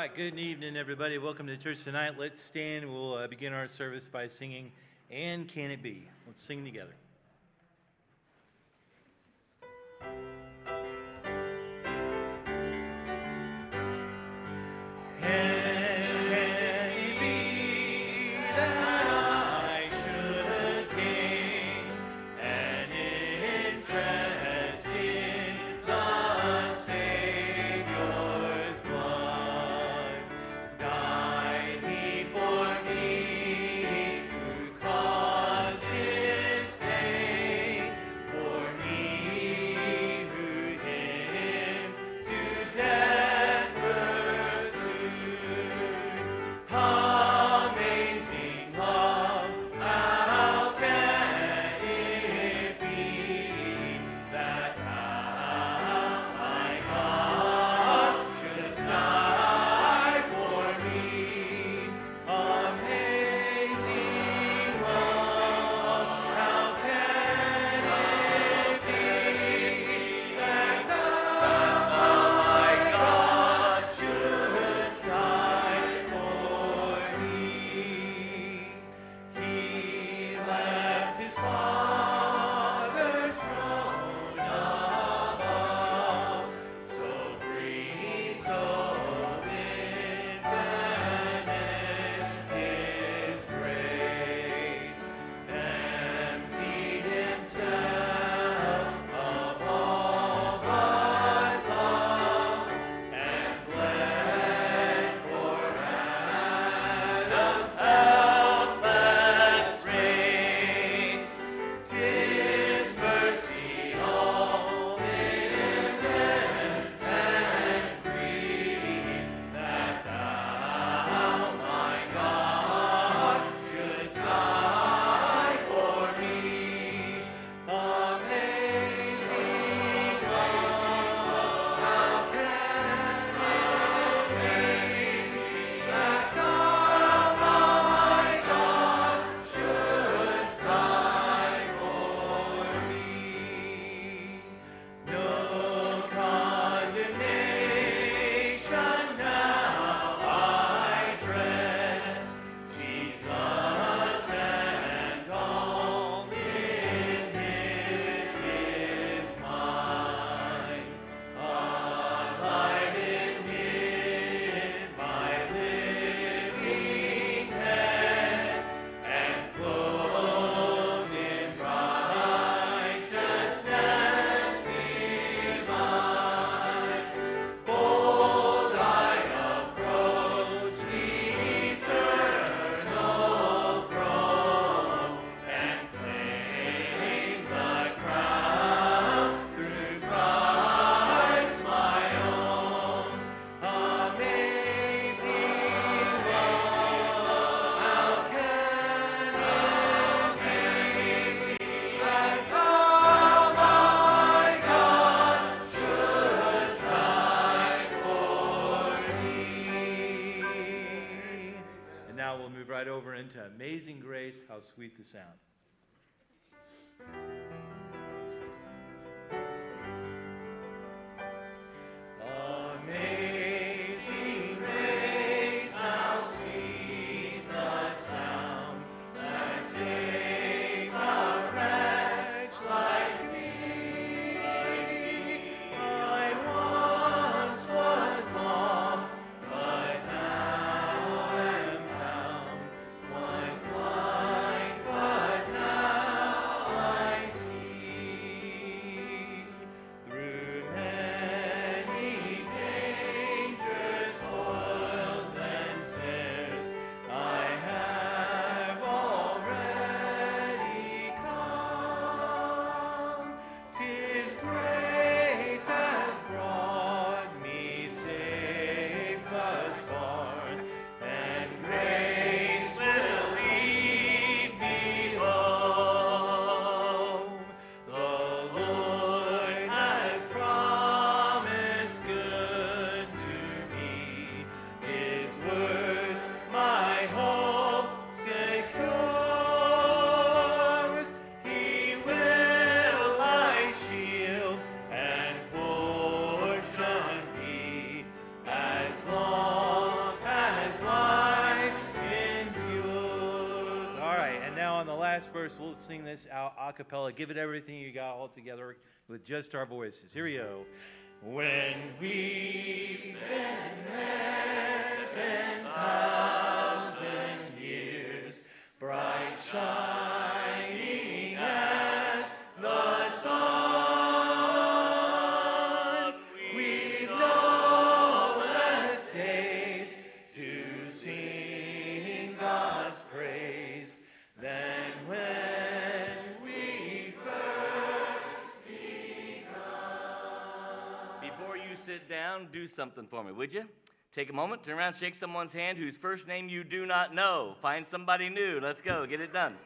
right, good evening, everybody. Welcome to church tonight. Let's stand. We'll begin our service by singing, "And Can It Be?" Let's sing together. Amazing Grace, how sweet the sound. Amazing grace, how sweet the sound that saved a wretch like me. I once was lost, but now am found. Was blind, but now I last verse, we'll sing this out a cappella. Give it everything you got all together with just our voices. Here we go. When we've been there 10,000 years, bright shining as the sun, we've no less days to sing God's praise than when we first begun. Before you sit down, do something for me, would you? Take a moment, turn around, shake someone's hand whose first name you do not know. Find somebody new. Let's go. Get it done.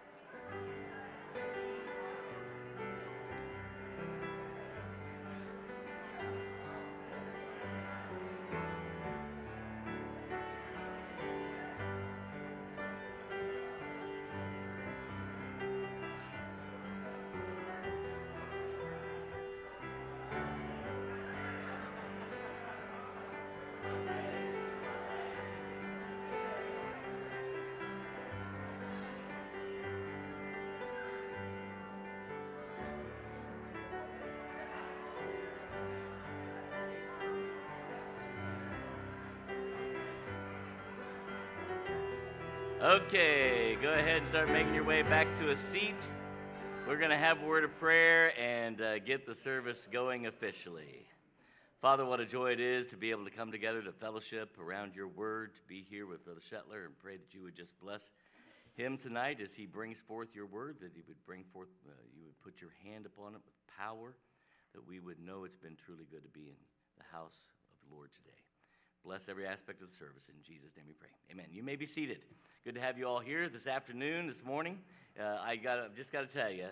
Okay, go ahead and start making your way back to a seat. We're going to have a word of prayer and get the service going officially. Father, what a joy it is to be able to come together to fellowship around your word, to be here with Brother Shetler, and pray that you would just bless him tonight as he brings forth your word, that he would bring forth, you would put your hand upon it with power, that we would know it's been truly good to be in the house of the Lord today. Bless every aspect of the service. In Jesus' name we pray. Amen. You may be seated. Good to have you all here this afternoon, this morning. I just got to tell you,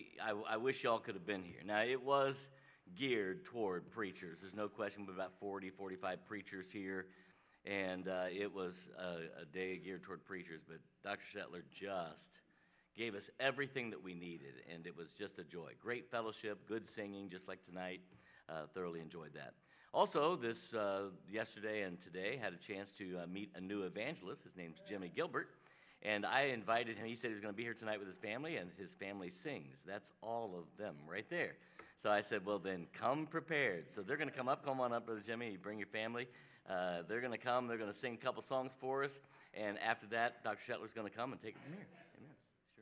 I wish y'all could have been here. Now, it was geared toward preachers. There's no question, but about 40, 45 preachers here, and it was a day geared toward preachers. But Dr. Shetler just gave us everything that we needed, and it was just a joy. Great fellowship, good singing, just like tonight. Thoroughly enjoyed that. Also, this yesterday and today, had a chance to meet a new evangelist. His name's Jimmy Gilbert, and I invited him. He said he was going to be here tonight with his family, and his family sings. That's all of them right there. So I said, well, then come prepared. So they're going to come on up, Brother Jimmy. You bring your family. They're going to come. They're going to sing a couple songs for us, and after that, Dr. Shetler's going to come and take it from here. Amen. Sure.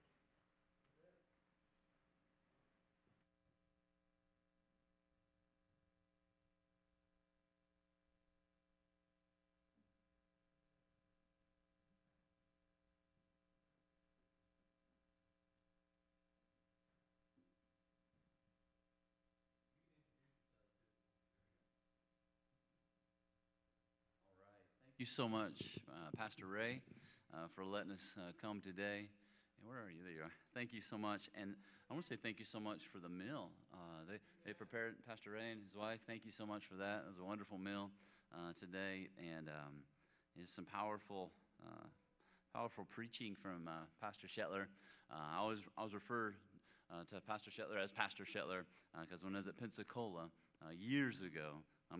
Thank you so much, Pastor Ray, for letting us come today. And where are you? There you are. Thank you so much. And I want to say thank you so much for the meal. They prepared, Pastor Ray and his wife, thank you so much for that. It was a wonderful meal today. And it's some powerful preaching from Pastor Shetler. I always refer to Pastor Shetler as Pastor Shetler because when I was at Pensacola years ago,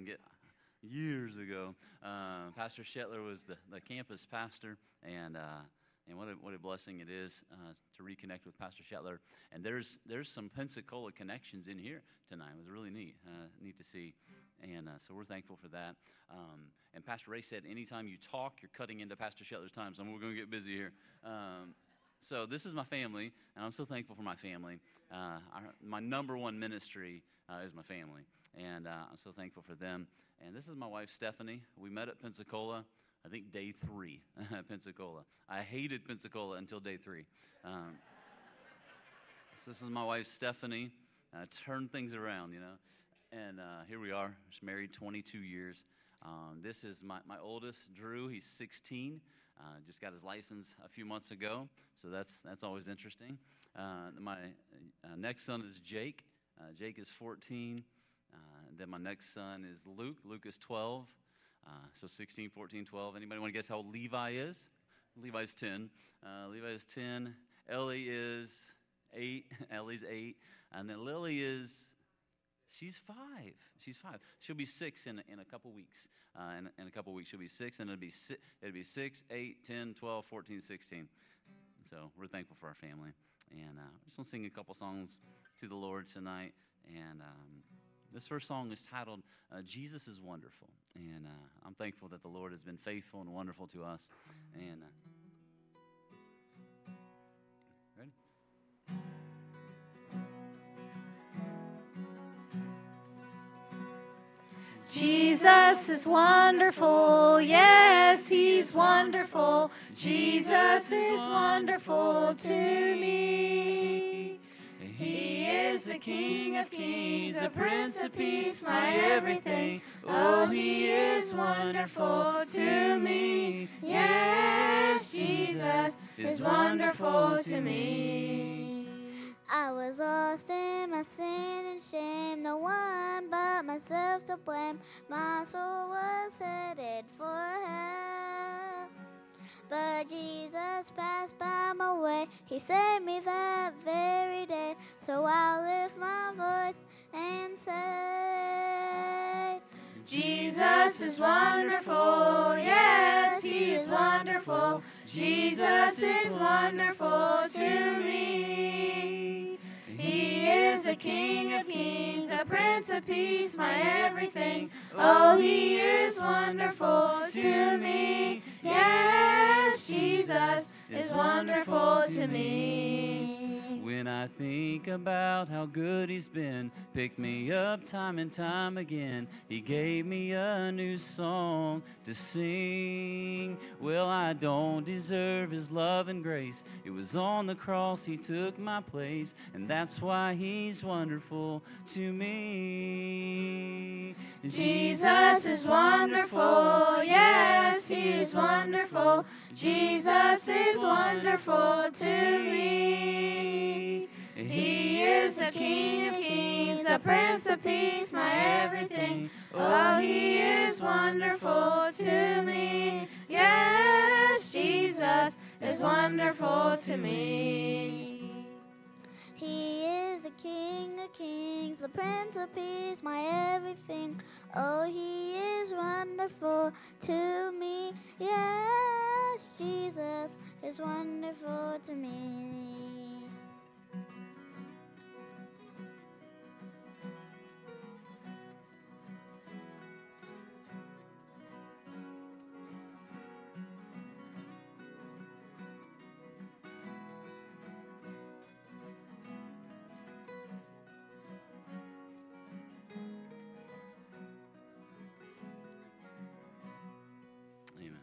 Pastor Shetler was the campus pastor, and what a blessing it is to reconnect with Pastor Shetler. And there's some Pensacola connections in here tonight. It was really neat to see, and so we're thankful for that. And Pastor Ray said, anytime you talk, you're cutting into Pastor Shetler's time, so we're going to get busy here. So this is my family, and I'm so thankful for my family. My number one ministry is my family, and I'm so thankful for them. And this is my wife, Stephanie. We met at Pensacola, I think day 3 at Pensacola. I hated Pensacola until day 3. So this is my wife, Stephanie. Turned things around, And here we are, just married 22 years. This is my oldest, Drew. He's 16. Just got his license a few months ago, so that's always interesting. My next son is Jake. Jake is 14. Then my next son is Luke. Luke is 12. So 16, 14, 12. Anybody want to guess how old Levi is? Levi's 10. Levi is 10. Ellie is 8. Ellie's 8. And then Lily she's 5. She's 5. She'll be 6 in a couple weeks. In a couple weeks, she'll be 6. And it'll be 6, 8, 10, 12, 14, 16. so we're thankful for our family. And I just want to sing a couple songs to the Lord tonight. And this first song is titled Jesus is Wonderful. And I'm thankful that the Lord has been faithful and wonderful to us. And ready? Jesus is wonderful, yes, he's wonderful. Jesus is wonderful to me. He is the King of Kings, the Prince of Peace, my everything. Oh, he is wonderful to me. Yes, Jesus is wonderful to me. I was lost in my sin and shame, no one but myself to blame. My soul was headed for hell, but Jesus passed by my way. He saved me that very day, so I'll lift my voice and say, Jesus is wonderful, yes, he is wonderful. Jesus is wonderful to me. He is the King of Kings, the Prince of Peace, my everything. Oh, he is wonderful to me. Yes, Jesus is wonderful to me. When I think about how good he's been, picked me up time and time again, he gave me a new song to sing. Well, I don't deserve his love and grace. It was on the cross he took my place, and that's why he's wonderful to me. Jesus is wonderful, yes, he is wonderful. Jesus is wonderful to me. He is the King of Kings, the Prince of Peace, my everything. Oh, he is wonderful to me. Yes, Jesus is wonderful to me. he is the King of Kings, the Prince of Peace, my everything. Oh, he is wonderful to me. Yes, Jesus is wonderful to me. Amen.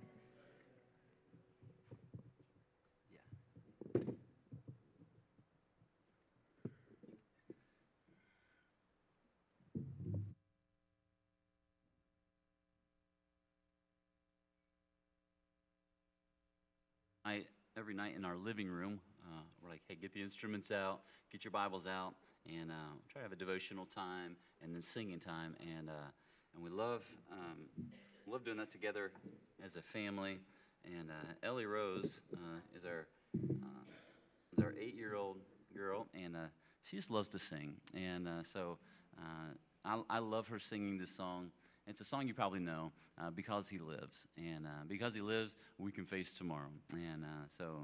Every night in our living room, we're like, hey, get the instruments out, get your Bibles out, and try to have a devotional time and then singing time. And we love doing that together as a family. And Ellie Rose is our 8-year-old girl, and she just loves to sing. And so I love her singing this song. It's a song you probably know, Because He Lives. And because He lives, we can face tomorrow. And so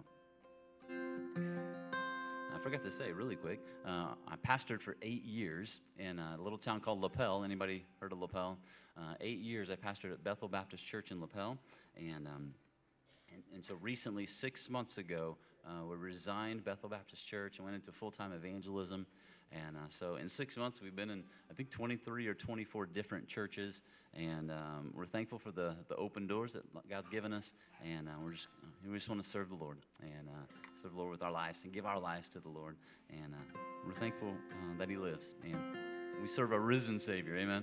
I forgot to say really quick, I pastored for 8 years in a little town called Lapel. Anybody heard of Lapel? 8 years I pastored at Bethel Baptist Church in Lapel. And so recently, 6 months ago, we resigned Bethel Baptist Church and went into full-time evangelism. And so in 6 months, we've been in, I think, 23 or 24 different churches. And we're thankful for the open doors that God's given us. And we just want to serve the Lord and serve the Lord with our lives and give our lives to the Lord. And we're thankful that He lives. And we serve a risen Savior. Amen.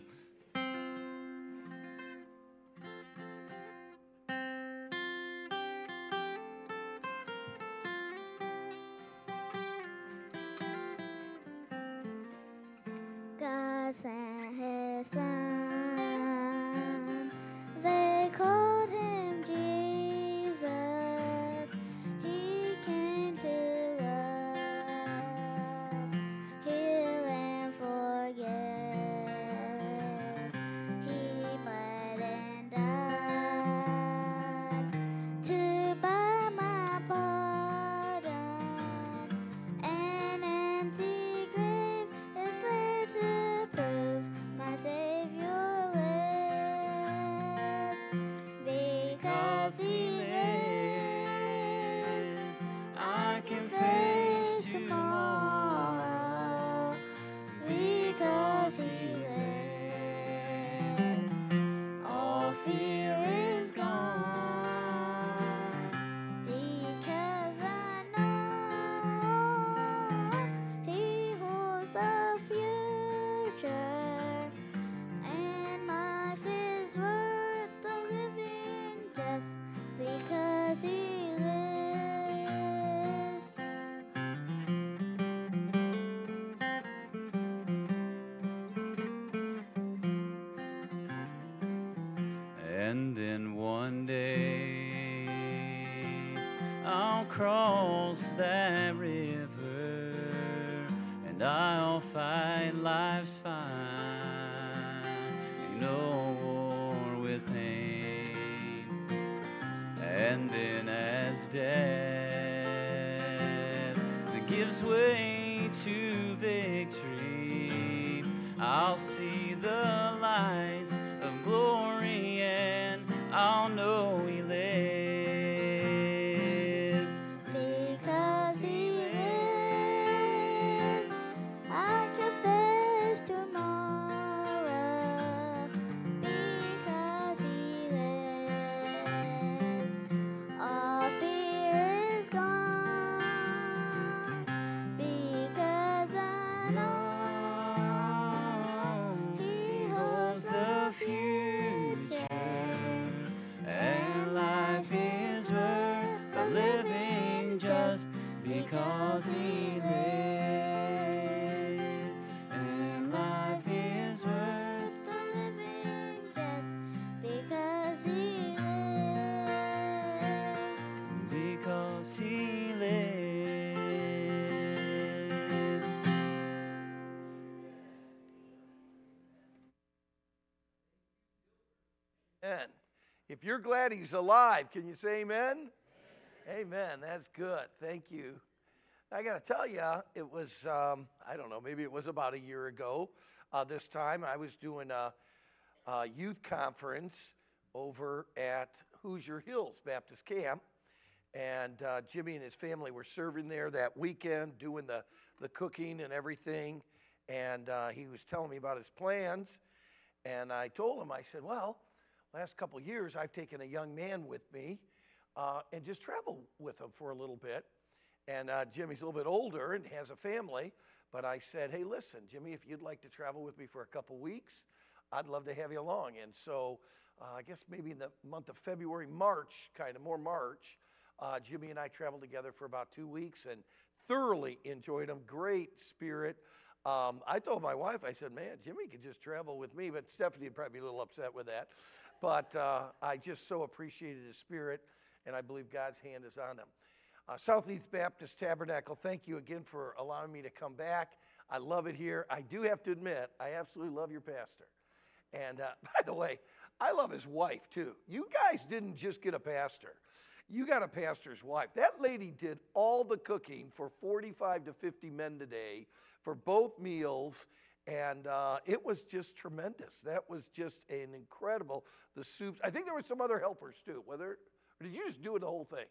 God sent his son, they called him Jesus. He came to love, heal and forgive. He bled and died to buy my pardon. Ain't no war with pain. And then as death gives way to victory, I'll see the lights of glory and I'll know He lives. Because He lives, I can face tomorrow. Because He lives, all fear is gone. Because I know He holds the future, and life is worth the living just because He lives. And life is worth the living just because He lives. Because He lives. Amen. If you're glad He's alive, can you say amen? Amen. That's good. Thank you. I got to tell you, it was, I don't know, maybe it was about a year ago. This time I was doing a youth conference over at Hoosier Hills Baptist Camp. And Jimmy and his family were serving there that weekend, doing the cooking and everything. And he was telling me about his plans. And I told him, I said, well, last couple of years I've taken a young man with me and just traveled with him for a little bit. And Jimmy's a little bit older and has a family. But I said, hey, listen, Jimmy, if you'd like to travel with me for a couple weeks, I'd love to have you along. And so I guess maybe in the month of February, March, kind of more March, Jimmy and I traveled together for about 2 weeks and thoroughly enjoyed them. Great spirit. I told my wife, I said, man, Jimmy could just travel with me, but Stephanie would probably be a little upset with that. But I just so appreciated his spirit, and I believe God's hand is on him. Southeast Baptist Tabernacle, thank you again for allowing me to come back. I love it here. I do have to admit, I absolutely love your pastor. And by the way, I love his wife too. You guys didn't just get a pastor. You got a pastor's wife. That lady did all the cooking for 45 to 50 men today for both meals, and it was just tremendous. That was just an incredible, the soups. I think there were some other helpers too. Or did you just do it the whole thing?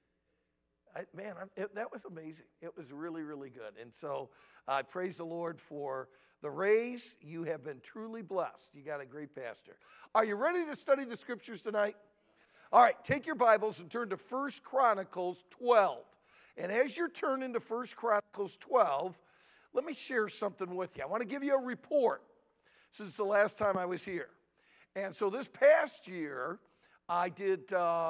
That was amazing. It was really, really good. And so I praise the Lord for the raise. You have been truly blessed. You got a great pastor. Are you ready to study the scriptures tonight? All right, take your Bibles and turn to 1 Chronicles 12. And as you're turning to 1 Chronicles 12, let me share something with you. I want to give you a report since the last time I was here. And so this past year, I did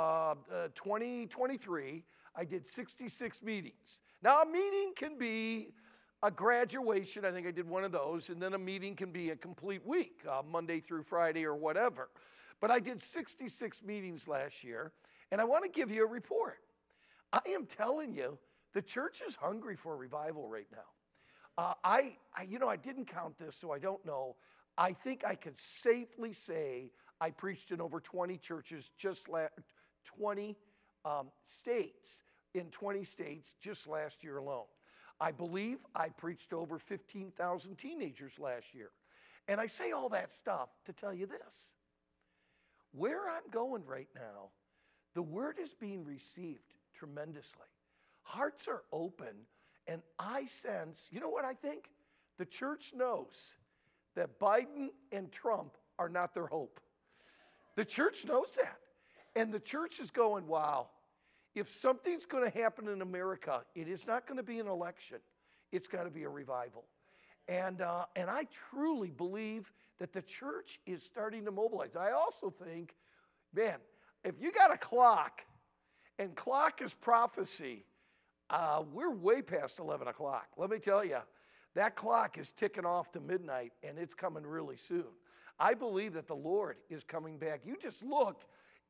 2023, I did 66 meetings. Now, a meeting can be a graduation. I think I did one of those. And then a meeting can be a complete week, Monday through Friday or whatever. But I did 66 meetings last year. And I want to give you a report. I am telling you, the church is hungry for revival right now. I didn't count this, so I don't know. I think I could safely say I preached in over 20 churches, 20 states, in 20 states just last year alone. I believe I preached to over 15,000 teenagers last year. And I say all that stuff to tell you this. Where I'm going right now, the word is being received tremendously. Hearts are open, and I sense, you know what I think? The church knows that Biden and Trump are not their hope. The church knows that. And the church is going, wow, if something's going to happen in America, it is not going to be an election. It's got to be a revival. And I truly believe that the church is starting to mobilize. I also think, man, if you got a clock, and clock is prophecy, we're way past 11 o'clock. Let me tell you, that clock is ticking off to midnight, and it's coming really soon. I believe that the Lord is coming back. You just look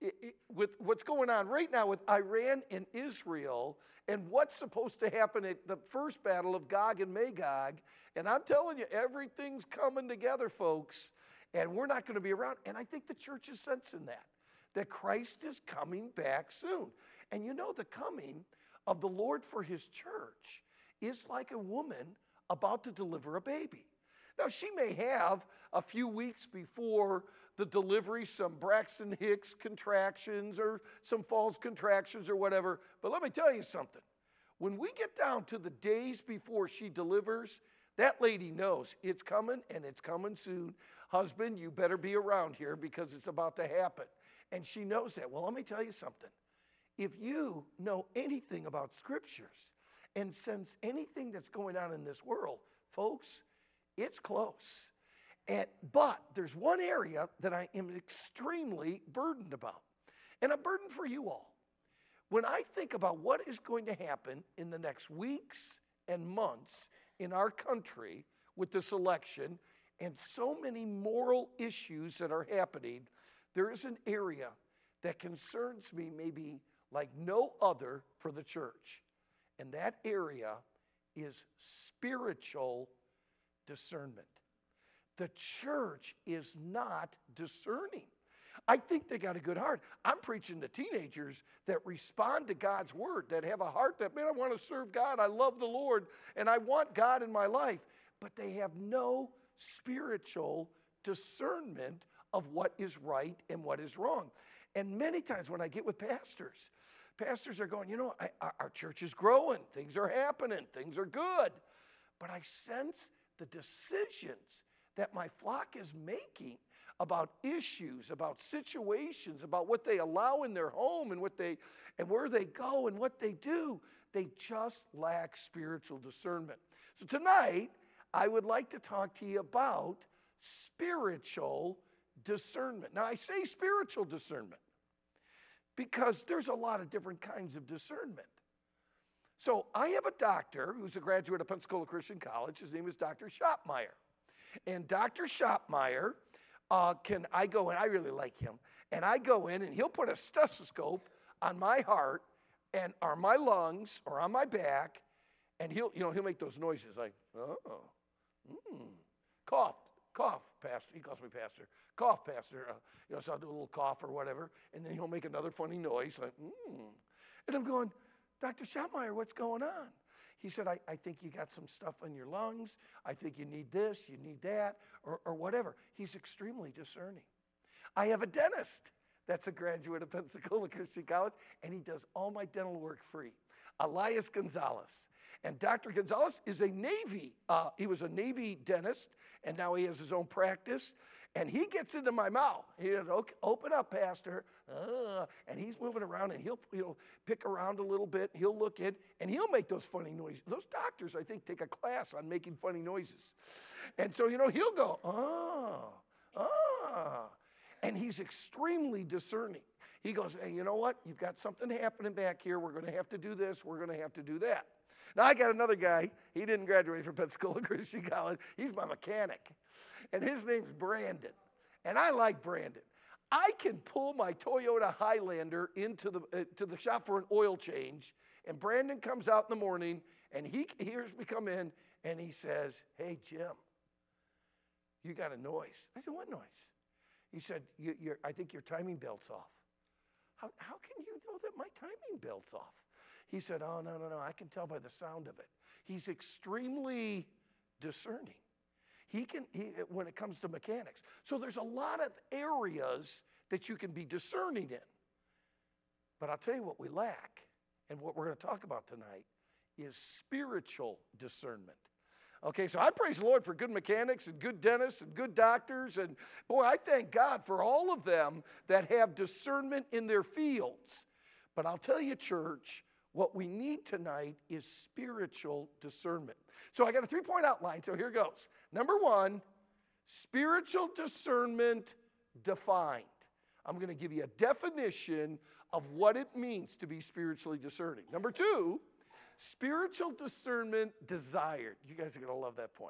with what's going on right now with Iran and Israel and what's supposed to happen at the first battle of Gog and Magog. And I'm telling you, everything's coming together, folks, and we're not going to be around. And I think the church is sensing that Christ is coming back soon. And you know, the coming of the Lord for his church is like a woman about to deliver a baby. Now, she may have a few weeks before the delivery some Braxton Hicks contractions or some false contractions or whatever. But let me tell you something. When we get down to the days before she delivers, that lady knows it's coming and it's coming soon. Husband, you better be around here because it's about to happen. And she knows that. Well, let me tell you something. If you know anything about scriptures and sense anything that's going on in this world, folks, it's close. But there's one area that I am extremely burdened about. And I'm burdened for you all. When I think about what is going to happen in the next weeks and months in our country with this election and so many moral issues that are happening, there is an area that concerns me maybe like no other for the church. And that area is spiritual discernment. The church is not discerning. I think they got a good heart. I'm preaching to teenagers that respond to God's word, that have a heart that, man, I want to serve God. I love the Lord, and I want God in my life. But they have no spiritual discernment of what is right and what is wrong. And many times when I get with pastors are going, you know, our church is growing. Things are happening. Things are good. But I sense the decisions that my flock is making about issues, about situations, about what they allow in their home and where they go and what they do, they just lack spiritual discernment. So tonight, I would like to talk to you about spiritual discernment. Now, I say spiritual discernment because there's a lot of different kinds of discernment. So I have a doctor who's a graduate of Pensacola Christian College. His name is Dr. Schoppmeyer. And Dr. Schoppmeyer, I go in, I really like him, and I go in and he'll put a stethoscope on my heart or my lungs or on my back, and he'll make those noises like, cough, pastor. He calls me pastor. Cough, pastor. So I'll do a little cough or whatever, and then he'll make another funny noise like, And I'm going, Dr. Schoppmeyer, what's going on? He said, I think you got some stuff in your lungs. I think you need this, you need that, or whatever. He's extremely discerning. I have a dentist that's a graduate of Pensacola Christian College, and he does all my dental work free. Elias Gonzalez. And Dr. Gonzalez is he was a Navy dentist, and now he has his own practice. And he gets into my mouth. He says, okay, open up, Pastor. And he's moving around, and he'll pick around a little bit. He'll look in, and he'll make those funny noises. Those doctors, I think, take a class on making funny noises. And so, he'll go, And he's extremely discerning. He goes, hey, you know what? You've got something happening back here. We're going to have to do this. We're going to have to do that. Now, I got another guy. He didn't graduate from Pensacola Christian College. He's my mechanic. And his name's Brandon. And I like Brandon. I can pull my Toyota Highlander into to the shop for an oil change, and Brandon comes out in the morning, and he hears me come in, and he says, hey, Jim, you got a noise. I said, what noise? He said, I think your timing belt's off. How can you know that my timing belt's off? He said, oh, no, I can tell by the sound of it. He's extremely discerning. When it comes to mechanics. So there's a lot of areas that you can be discerning in. But I'll tell you what we lack, and what we're going to talk about tonight is spiritual discernment. Okay, so I praise the Lord for good mechanics and good dentists and good doctors. And boy, I thank God for all of them that have discernment in their fields. But I'll tell you, church, what we need tonight is spiritual discernment. So I got a 3-point outline, so here goes. Number 1, spiritual discernment defined. I'm going to give you a definition of what it means to be spiritually discerning. Number 2, spiritual discernment desired. You guys are going to love that point.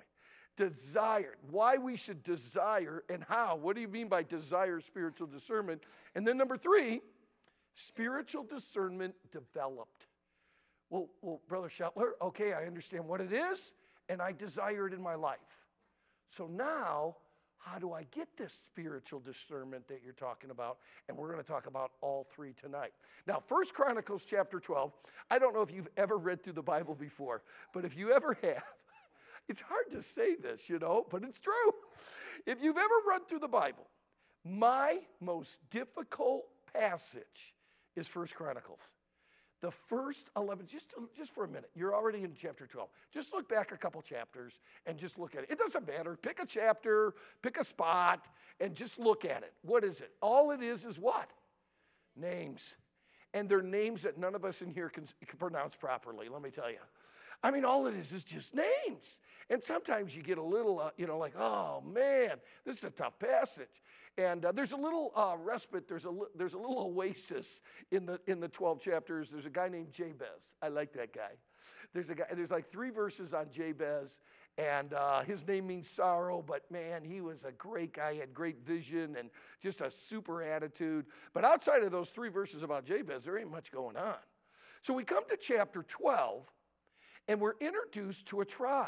Desired. Why we should desire and how. What do you mean by desire spiritual discernment? And then number 3, spiritual discernment developed. Well, Brother Shetler, okay, I understand what it is, and I desire it in my life. So now, how do I get this spiritual discernment that you're talking about? And we're going to talk about all 3 tonight. Now, 1 Chronicles chapter 12, I don't know if you've ever read through the Bible before, but if you ever have, it's hard to say this, but it's true. If you've ever run through the Bible, my most difficult passage is 1 Chronicles. The first 11, just for a minute, you're already in chapter 12. Just look back a couple chapters and just look at it. It doesn't matter. Pick a chapter, pick a spot, and just look at it. What is it? All it is what? Names. And they're names that none of us in here can pronounce properly, let me tell you. I mean, all it is just names. And sometimes you get a little, like, oh, man, this is a tough passage. And there's a little respite. There's a little oasis in the 12 chapters. There's a guy named Jabez. I like that guy. There's like 3 verses on Jabez, and his name means sorrow. But man, he was a great guy. He had great vision and just a super attitude. But outside of those 3 verses about Jabez, there ain't much going on. So we come to chapter 12, and we're introduced to a tribe.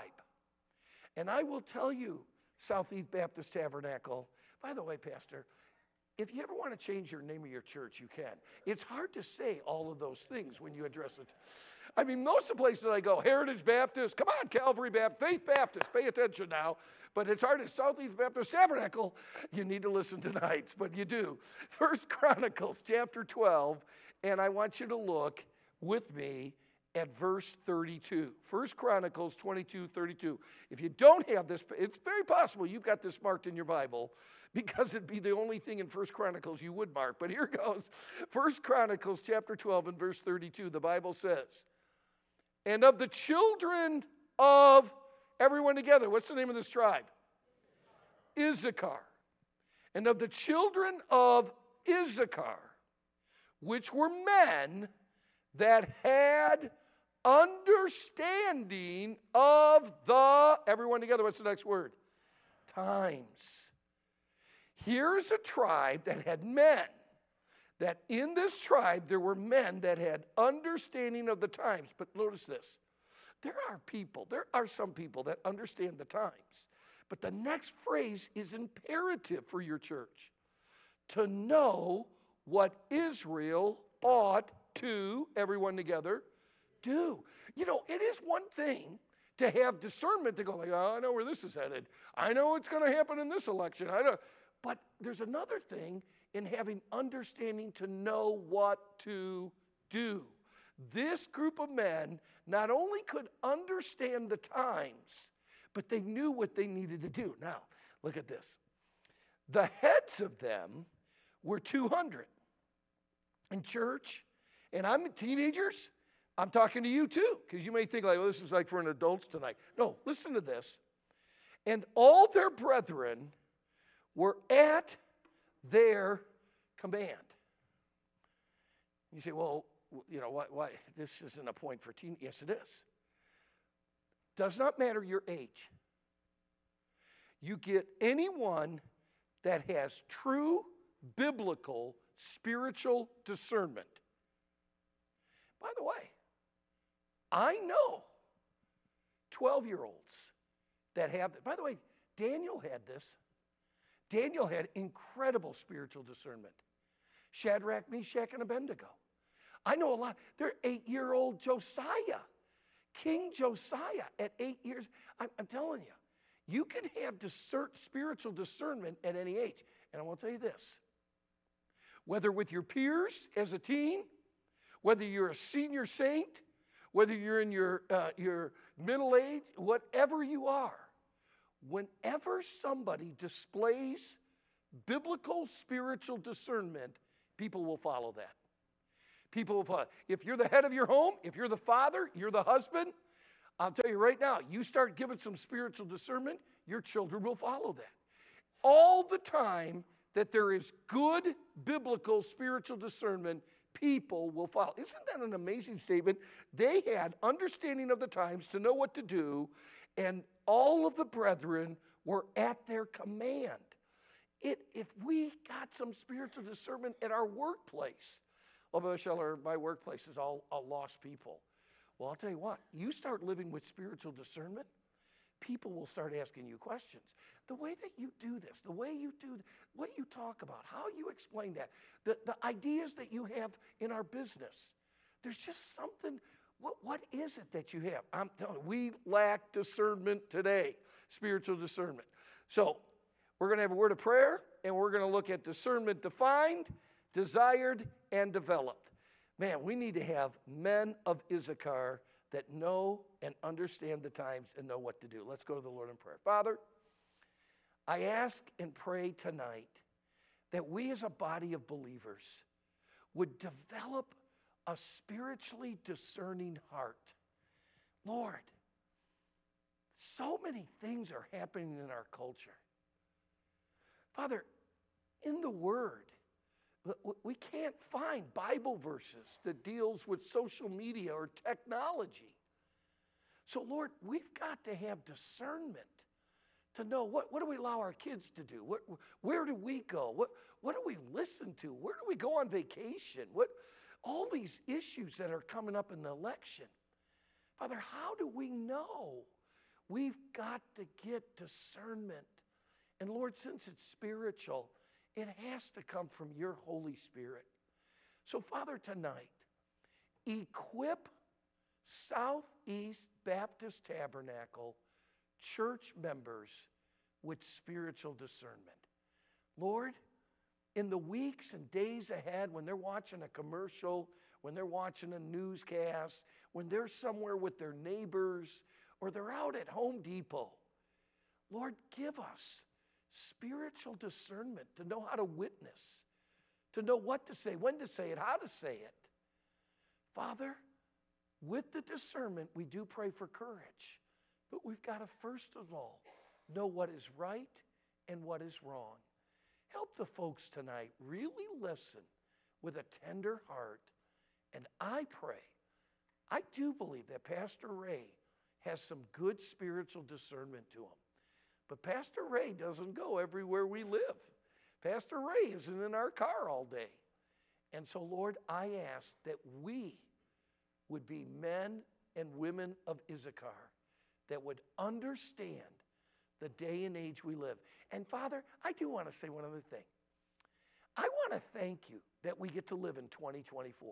And I will tell you, Southeast Baptist Tabernacle. By the way, Pastor, if you ever want to change your name of your church, you can. It's hard to say all of those things when you address it. I mean, most of the places I go, Heritage Baptist, come on, Calvary Baptist, Faith Baptist, pay attention now. But it's hard as Southeast Baptist Tabernacle, you need to listen tonight, but you do. 1 Chronicles chapter 12, and I want you to look with me at verse 32. 1 Chronicles 22:32. If you don't have this, it's very possible you've got this marked in your Bible, because it'd be the only thing in 1 Chronicles you would mark. But here goes. 1 Chronicles chapter 12 and verse 32, the Bible says, and of the children of, everyone together, what's the name of this tribe? Issachar. And of the children of Issachar, which were men that had understanding of the, everyone together, what's the next word? Times. Here's a tribe that had men, that in this tribe there were men that had understanding of the times. But notice this, there are some people that understand the times. But the next phrase is imperative for your church. To know what Israel ought to, everyone together, do. It is one thing to have discernment to go like, oh, I know where this is headed. I know what's going to happen in this election. I know. But there's another thing in having understanding to know what to do. This group of men not only could understand the times, but they knew what they needed to do. Now, look at this. The heads of them were 200. In church, and I'm teenagers, I'm talking to you too, because you may think like, well, this is like for an adults tonight. No, listen to this. And all their brethren were at their command. You say, well, why? This isn't a point for teen. Yes, it is. Does not matter your age. You get anyone that has true biblical spiritual discernment. By the way, I know 12-year-olds that have, by the way, Daniel had this. Daniel had incredible spiritual discernment. Shadrach, Meshach, and Abednego. I know a lot. They're 8-year-old Josiah. King Josiah at 8 years. I'm telling you, you can have spiritual discernment at any age. And I want to tell you this. Whether with your peers as a teen, whether you're a senior saint, whether you're in your middle age, whatever you are, whenever somebody displays biblical spiritual discernment, people will follow that. People will follow. If you're the head of your home, if you're the father, you're the husband, I'll tell you right now, you start giving some spiritual discernment, your children will follow that. All the time that there is good biblical spiritual discernment, people will follow. Isn't that an amazing statement? They had understanding of the times to know what to do, And all of the brethren were at their command. If we got some spiritual discernment at our workplace, Michelle, my workplace is all lost people. Well, I'll tell you what, you start living with spiritual discernment, people will start asking you questions. The way that you do this, the way you do, what you talk about, how you explain that, the ideas that you have in our business, there's just something, what is it that you have? I'm telling you, we lack discernment today, spiritual discernment. So we're going to have a word of prayer, and we're going to look at discernment defined, desired, and developed. Man, we need to have men of Issachar that know and understand the times and know what to do. Let's go to the Lord in prayer. Father, I ask and pray tonight that we as a body of believers would develop a spiritually discerning heart. Lord, so many things are happening in our culture. Father, in the Word, we can't find Bible verses that deals with social media or technology. So, Lord, we've got to have discernment to know what do we allow our kids to do? Where do we go? What do we listen to? Where do we go on vacation? All these issues that are coming up in the election. Father, how do we know? We've got to get discernment. And Lord, since it's spiritual, it has to come from your Holy Spirit. So, Father, tonight, equip Southeast Baptist Tabernacle church members with spiritual discernment. Lord, in the weeks and days ahead, when they're watching a commercial, when they're watching a newscast, when they're somewhere with their neighbors, or they're out at Home Depot, Lord, give us spiritual discernment to know how to witness, to know what to say, when to say it, how to say it. Father, with the discernment, we do pray for courage. But we've got to, first of all, know what is right and what is wrong. Help the folks tonight really listen with a tender heart. And I pray, I do believe that Pastor Ray has some good spiritual discernment to him. But Pastor Ray doesn't go everywhere we live. Pastor Ray isn't in our car all day. And so, Lord, I ask that we would be men and women of Issachar that would understand the day and age we live. And Father, I do want to say one other thing. I want to thank you that we get to live in 2024.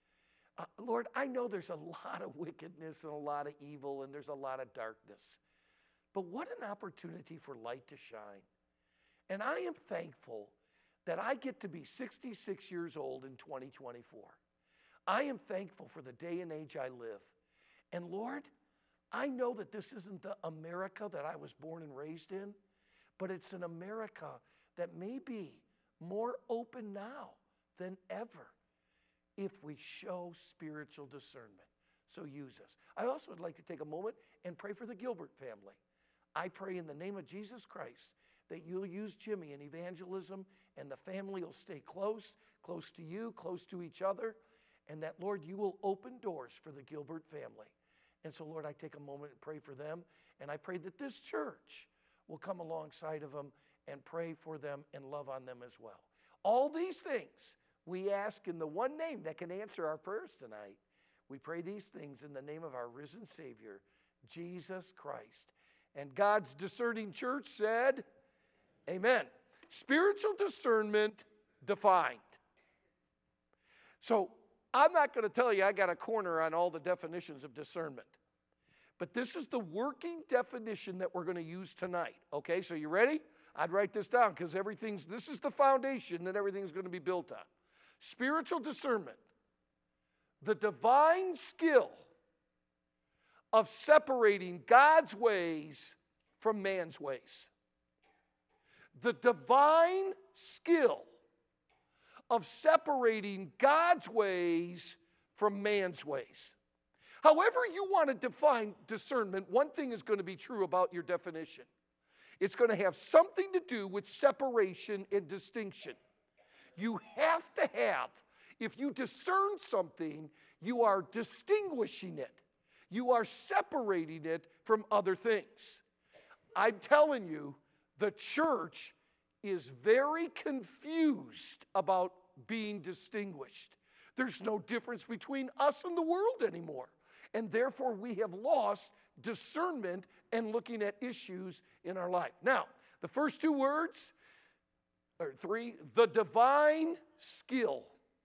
Lord, I know there's a lot of wickedness and a lot of evil and there's a lot of darkness. But what an opportunity for light to shine. And I am thankful that I get to be 66 years old in 2024. I am thankful for the day and age I live. And Lord, I know that this isn't the America that I was born and raised in, but it's an America that may be more open now than ever if we show spiritual discernment. So use us. I also would like to take a moment and pray for the Gilbert family. I pray in the name of Jesus Christ that you'll use Jimmy in evangelism and the family will stay close to you, close to each other, and that, Lord, you will open doors for the Gilbert family. And so, Lord, I take a moment and pray for them, and I pray that this church will come alongside of them and pray for them and love on them as well. All these things we ask in the one name that can answer our prayers tonight. We pray these things in the name of our risen Savior, Jesus Christ. And God's discerning church said, amen. Spiritual discernment defined. So I'm not going to tell you I got a corner on all the definitions of discernment. But this is the working definition that we're going to use tonight. Okay, so you ready? I'd write this down because this is the foundation that everything's going to be built on. Spiritual discernment. The divine skill of separating God's ways from man's ways. The divine skill of separating God's ways from man's ways. However you want to define discernment, one thing is going to be true about your definition. It's going to have something to do with separation and distinction. You have to have, if you discern something, you are distinguishing it. You are separating it from other things. I'm telling you, the church is very confused about being distinguished. There's no difference between us and the world anymore. And therefore, we have lost discernment and looking at issues in our life. Now, the first two words, or three, the divine skill.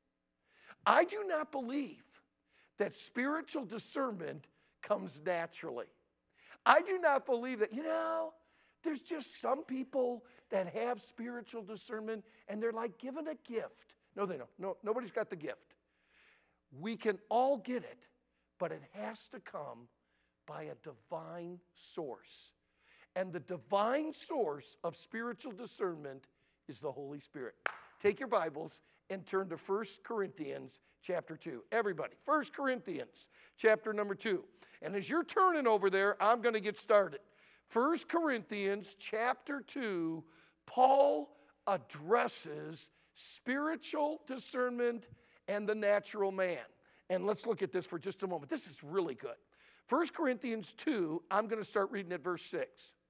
I do not believe that spiritual discernment comes naturally. I do not believe that, there's just some people that have spiritual discernment and they're like given a gift. No, they don't. No, nobody's got the gift. We can all get it, but it has to come by a divine source. And the divine source of spiritual discernment is the Holy Spirit. Take your Bibles and turn to 1 Corinthians chapter 2. Everybody, 1 Corinthians chapter number 2. And as you're turning over there, I'm going to get started. 1 Corinthians chapter 2, Paul addresses spiritual discernment and the natural man. And let's look at this for just a moment. This is really good. 1 Corinthians 2, I'm going to start reading at verse 6.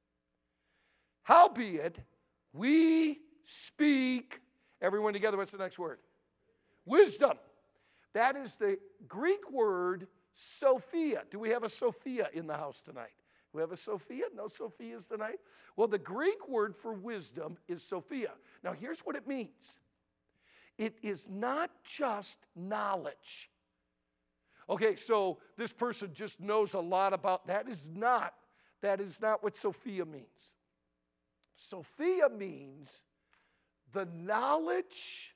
Howbeit, we speak, everyone together, what's the next word? Wisdom. That is the Greek word Sophia. Do we have a Sophia in the house tonight? Do we have a Sophia? No Sophias tonight? Well, the Greek word for wisdom is Sophia. Now, here's what it means. It is not just knowledge. Okay, so this person just knows a lot about, that is not what Sophia means. Sophia means the knowledge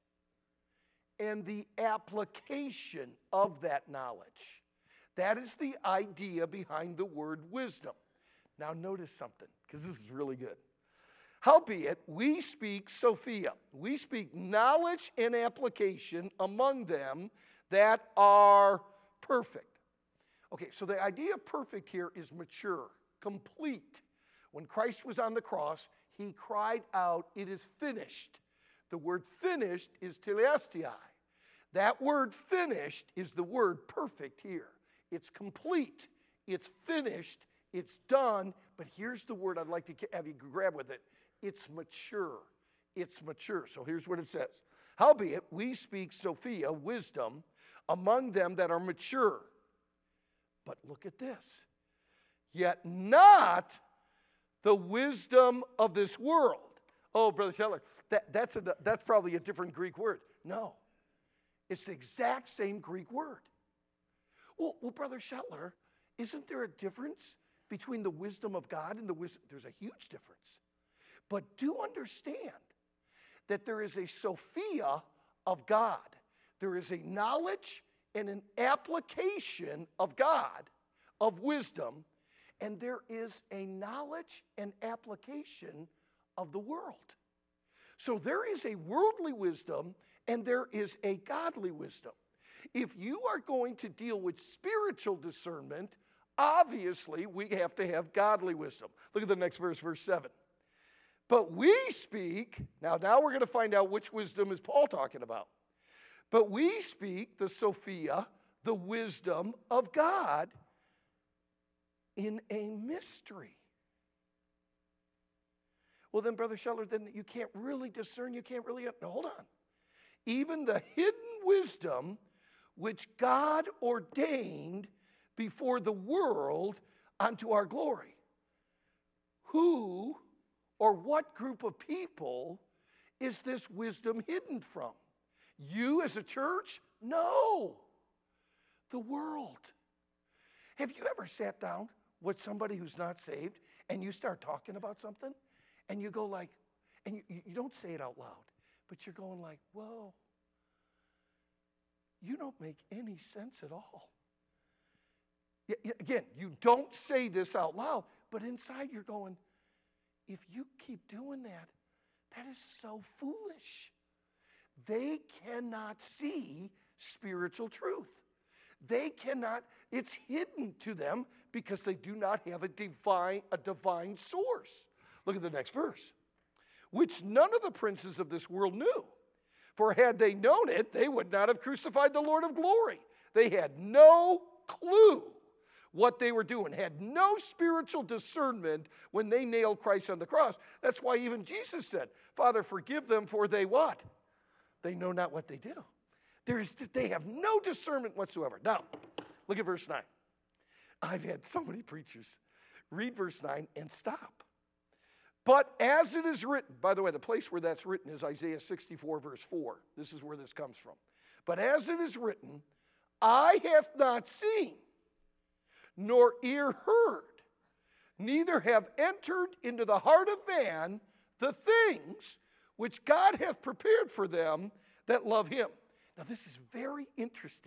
and the application of that knowledge. That is the idea behind the word wisdom. Now notice something, because this is really good. Howbeit, we speak Sophia. We speak knowledge and application among them that are perfect. Okay, so the idea of perfect here is mature, complete. When Christ was on the cross, he cried out, "It is finished." The word finished is telestai. That word finished is the word perfect here. It's complete. It's finished. It's done. But here's the word I'd like to have you grab with it. It's mature. It's mature. So here's what it says. Howbeit, we speak Sophia, wisdom, among them that are mature. But look at this. Yet not the wisdom of this world. Oh, Brother Schettler, that's probably a different Greek word. No. It's the exact same Greek word. Well, Brother Schettler, isn't there a difference between the wisdom of God and the wisdom? There's a huge difference. But do understand that there is a Sophia of God. There is a knowledge and an application of God, of wisdom, and there is a knowledge and application of the world. So there is a worldly wisdom and there is a godly wisdom. If you are going to deal with spiritual discernment, obviously we have to have godly wisdom. Look at the next verse, verse 7. But we speak, now we're going to find out which wisdom is Paul talking about. But we speak the Sophia, the wisdom of God, in a mystery. Well then, Brother Schettler, then you can't really discern, you can't really, no, hold on. Even the hidden wisdom which God ordained before the world unto our glory. Who or what group of people is this wisdom hidden from? You as a church? No. The world. Have you ever sat down with somebody who's not saved and you start talking about something and you go like, and you don't say it out loud, but you're going like, whoa, you don't make any sense at all. Again, you don't say this out loud, but inside you're going, if you keep doing that, that is so foolish. They cannot see spiritual truth. They cannot, it's hidden to them because they do not have a divine source. Look at the next verse. Which none of the princes of this world knew. For had they known it, they would not have crucified the Lord of glory. They had no clue what they were doing, had no spiritual discernment when they nailed Christ on the cross. That's why even Jesus said, Father, forgive them, for they what? They know not what they do. They have no discernment whatsoever. Now, look at verse 9. I've had so many preachers read verse 9 and stop. But as it is written, by the way, the place where that's written is Isaiah 64, verse 4. This is where this comes from. But as it is written, eye hath not seen, nor ear heard, neither have entered into the heart of man the things which God hath prepared for them that love him. Now, this is very interesting.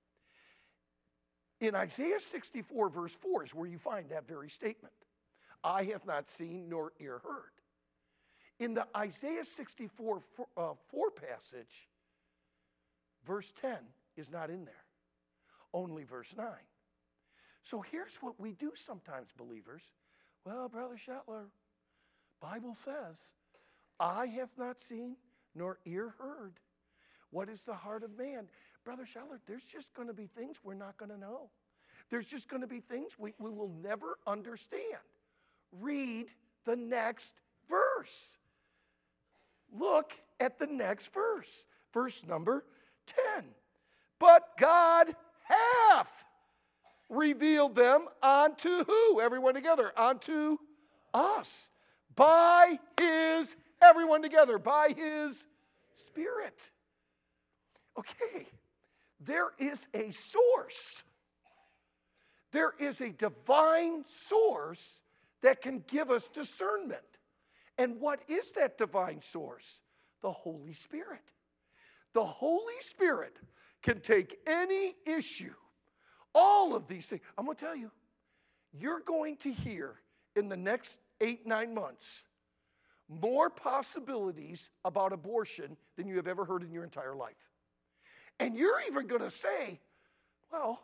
In Isaiah 64, verse 4 is where you find that very statement. Eye hath not seen, nor ear heard. In the Isaiah 64, 4 passage, verse 10 is not in there. Only verse 9. So here's what we do sometimes, believers. Well, Brother Shetler, Bible says, eye hath not seen, nor ear heard. What is the heart of man? Brother Shetler, there's just going to be things we're not going to know. There's just going to be things we will never understand. Read the next verse. Look at the next verse. Verse number 10. But God hath revealed them unto who? Everyone together. Unto us. By his, everyone together, by his Spirit. Okay. There is a source. There is a divine source that can give us discernment. And what is that divine source? The Holy Spirit. The Holy Spirit can take any issue, all of these things. I'm going to tell you, you're going to hear in the next 8-9 months more possibilities about abortion than you have ever heard in your entire life. And you're even going to say, well,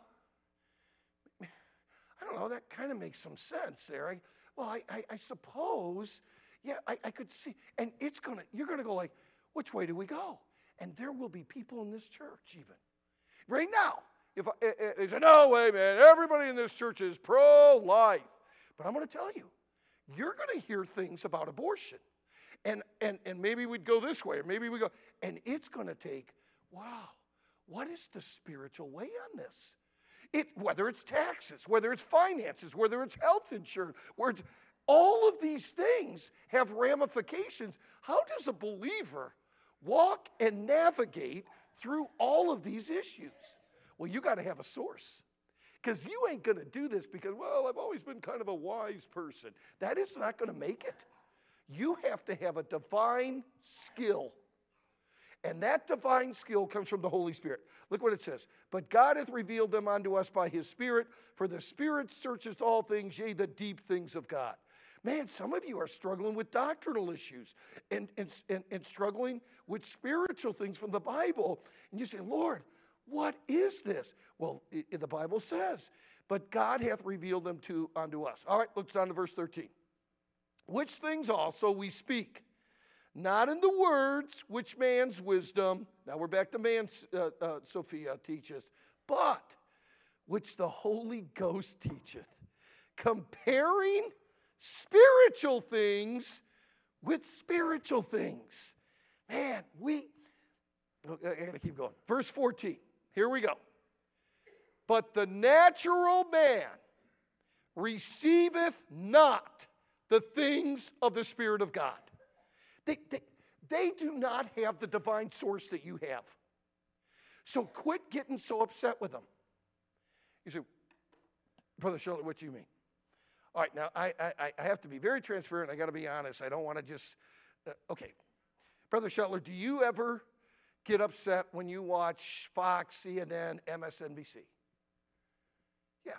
I don't know, that kind of makes some sense there. I suppose, yeah, I could see. And you're going to go like, which way do we go? And there will be people in this church even. Right now, if they say, no way, man, everybody in this church is pro-life. But I'm going to tell you, you're going to hear things about abortion. And maybe we'd go this way, or maybe we go, and it's going to take, wow, what is the spiritual way on this? Whether it's taxes, whether it's finances, whether it's health insurance, all of these things have ramifications. How does a believer walk and navigate through all of these issues? Well, you got to have a source. Because you ain't going to do this because, well, I've always been kind of a wise person. That is not going to make it. You have to have a divine skill. And that divine skill comes from the Holy Spirit. Look what it says. But God hath revealed them unto us by his Spirit, for the Spirit searcheth all things, yea, the deep things of God. Man, some of you are struggling with doctrinal issues and struggling with spiritual things from the Bible. And you say, Lord, what is this? Well, the Bible says, but God hath revealed them unto us. All right, look down to verse 13. Which things also we speak, not in the words which man's wisdom, now we're back to man's, Sophia teaches, but which the Holy Ghost teacheth, comparing spiritual things with spiritual things. Man, I got to keep going. Verse 14, here we go. But the natural man receiveth not the things of the Spirit of God. They do not have the divine source that you have. So quit getting so upset with them. You say, Brother Shelton, what do you mean? All right, now I have to be very transparent. I got to be honest. I don't want to just, okay. Brother Shetler, do you ever get upset when you watch Fox, CNN, MSNBC? Yeah.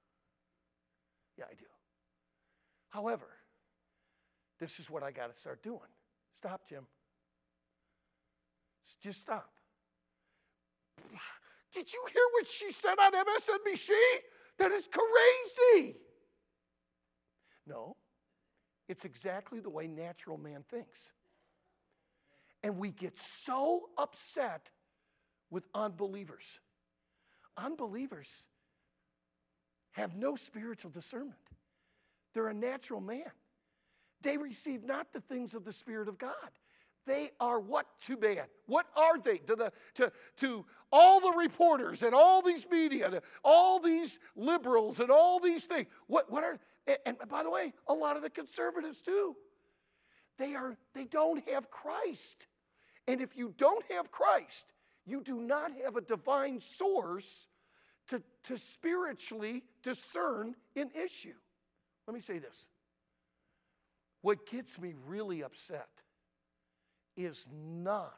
Yeah, I do. However, this is what I got to start doing. Stop, Jim. Just stop. Did you hear what she said on MSNBC? That is crazy. No, it's exactly the way natural man thinks. And we get so upset with unbelievers. Unbelievers have no spiritual discernment. They're a natural man. They receive not the things of the Spirit of God. They are what to man? What are they to all the reporters and all these media, to all these liberals and all these things? What are? And by the way, a lot of the conservatives too. They don't have Christ, and if you don't have Christ, you do not have a divine source to spiritually discern an issue. Let me say this. What gets me really upset is not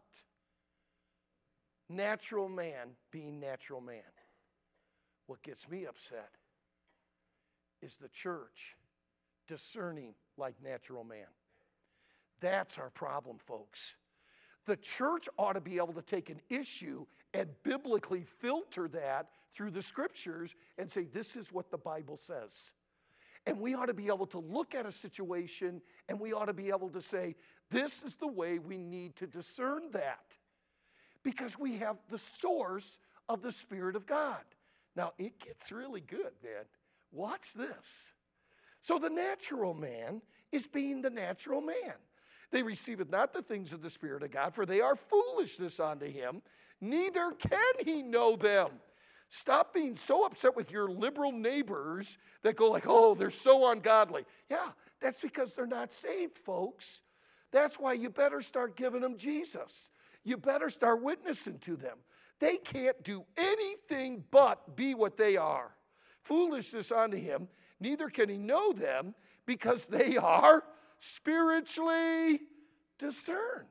natural man being natural man. What gets me upset is the church discerning like natural man. That's our problem, folks. The church ought to be able to take an issue and biblically filter that through the scriptures and say, this is what the Bible says. And we ought to be able to look at a situation and we ought to be able to say, this is the way we need to discern that. Because we have the source of the Spirit of God. Now, it gets really good, man. Watch this. So the natural man is being the natural man. They receiveth not the things of the Spirit of God, for they are foolishness unto him, neither can he know them. Stop being so upset with your liberal neighbors that go like, oh, they're so ungodly. Yeah, that's because they're not saved, folks. That's why you better start giving them Jesus. You better start witnessing to them. They can't do anything but be what they are. Foolishness unto him, neither can he know them, because they are spiritually discerned.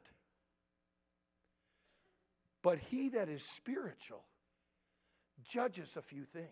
But he that is spiritual judges a few things.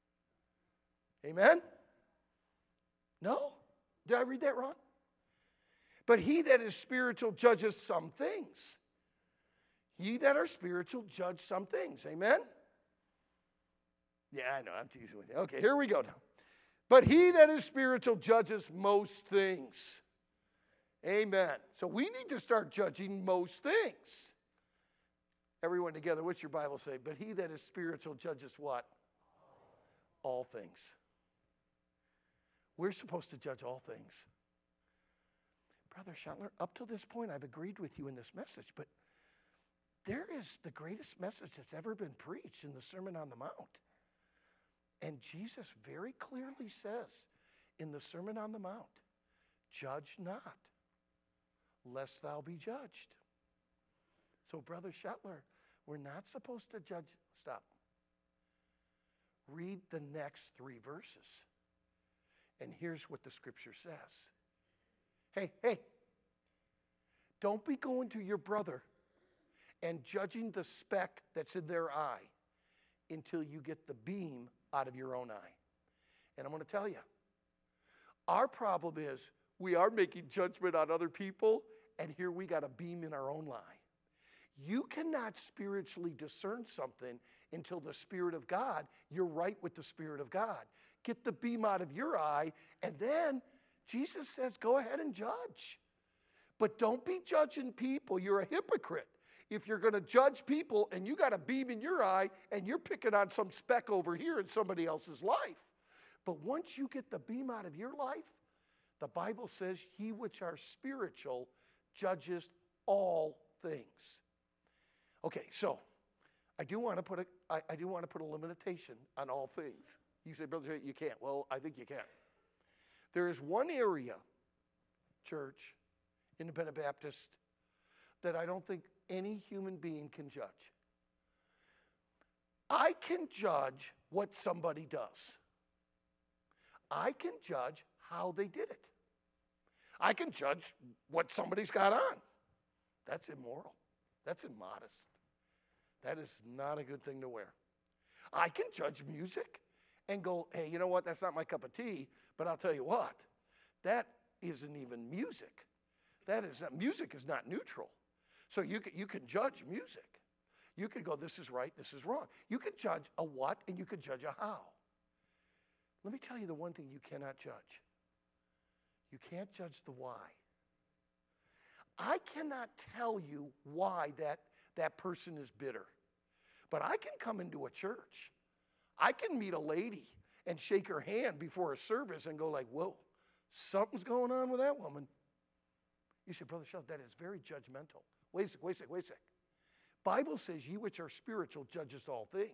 Amen? No? Did I read that wrong? But he that is spiritual judges some things. Ye that are spiritual judge some things. Amen? Yeah, I know. I'm teasing with you. Okay, here we go now. But he that is spiritual judges most things. Amen. So we need to start judging most things. Everyone together, what's your Bible say? But he that is spiritual judges what? All things. We're supposed to judge all things. Brother Schottler, up to this point, I've agreed with you in this message, but there is the greatest message that's ever been preached in the Sermon on the Mount. And Jesus very clearly says in the Sermon on the Mount, judge not, lest thou be judged. So, Brother Schottler, we're not supposed to judge. Stop. Read the next 3 verses. And here's what the scripture says. Hey, don't be going to your brother and judging the speck that's in their eye until you get the beam out of your own eye. And I'm going to tell you, our problem is we are making judgment on other people, and here we got a beam in our own eye. You cannot spiritually discern something until the Spirit of God, you're right with the Spirit of God. Get the beam out of your eye, and then Jesus says, go ahead and judge. But don't be judging people. You're a hypocrite. If you're going to judge people and you got a beam in your eye and you're picking on some speck over here in somebody else's life. But once you get the beam out of your life, the Bible says, he which are spiritual judges all things. Okay, so I do want to put a limitation on all things. You say, Brother Jay, you can't. Well, I think you can. There is one area, church, Independent Baptist, that I don't think any human being can judge. I can judge what somebody does. I can judge how they did it. I can judge what somebody's got on. That's immoral. That's immodest. That is not a good thing to wear. I can judge music and go, hey, you know what? That's not my cup of tea, but I'll tell you what. That isn't even music. Music is not neutral. So you can judge music. You could go, this is right, this is wrong. You could judge a what and you could judge a how. Let me tell you the one thing you cannot judge. You can't judge the why. I cannot tell you why that person is bitter. But I can come into a church. I can meet a lady and shake her hand before a service and go like, whoa, something's going on with that woman. You say, Brother Sheldon, that is very judgmental. Wait a sec. Bible says, ye which are spiritual judges all things.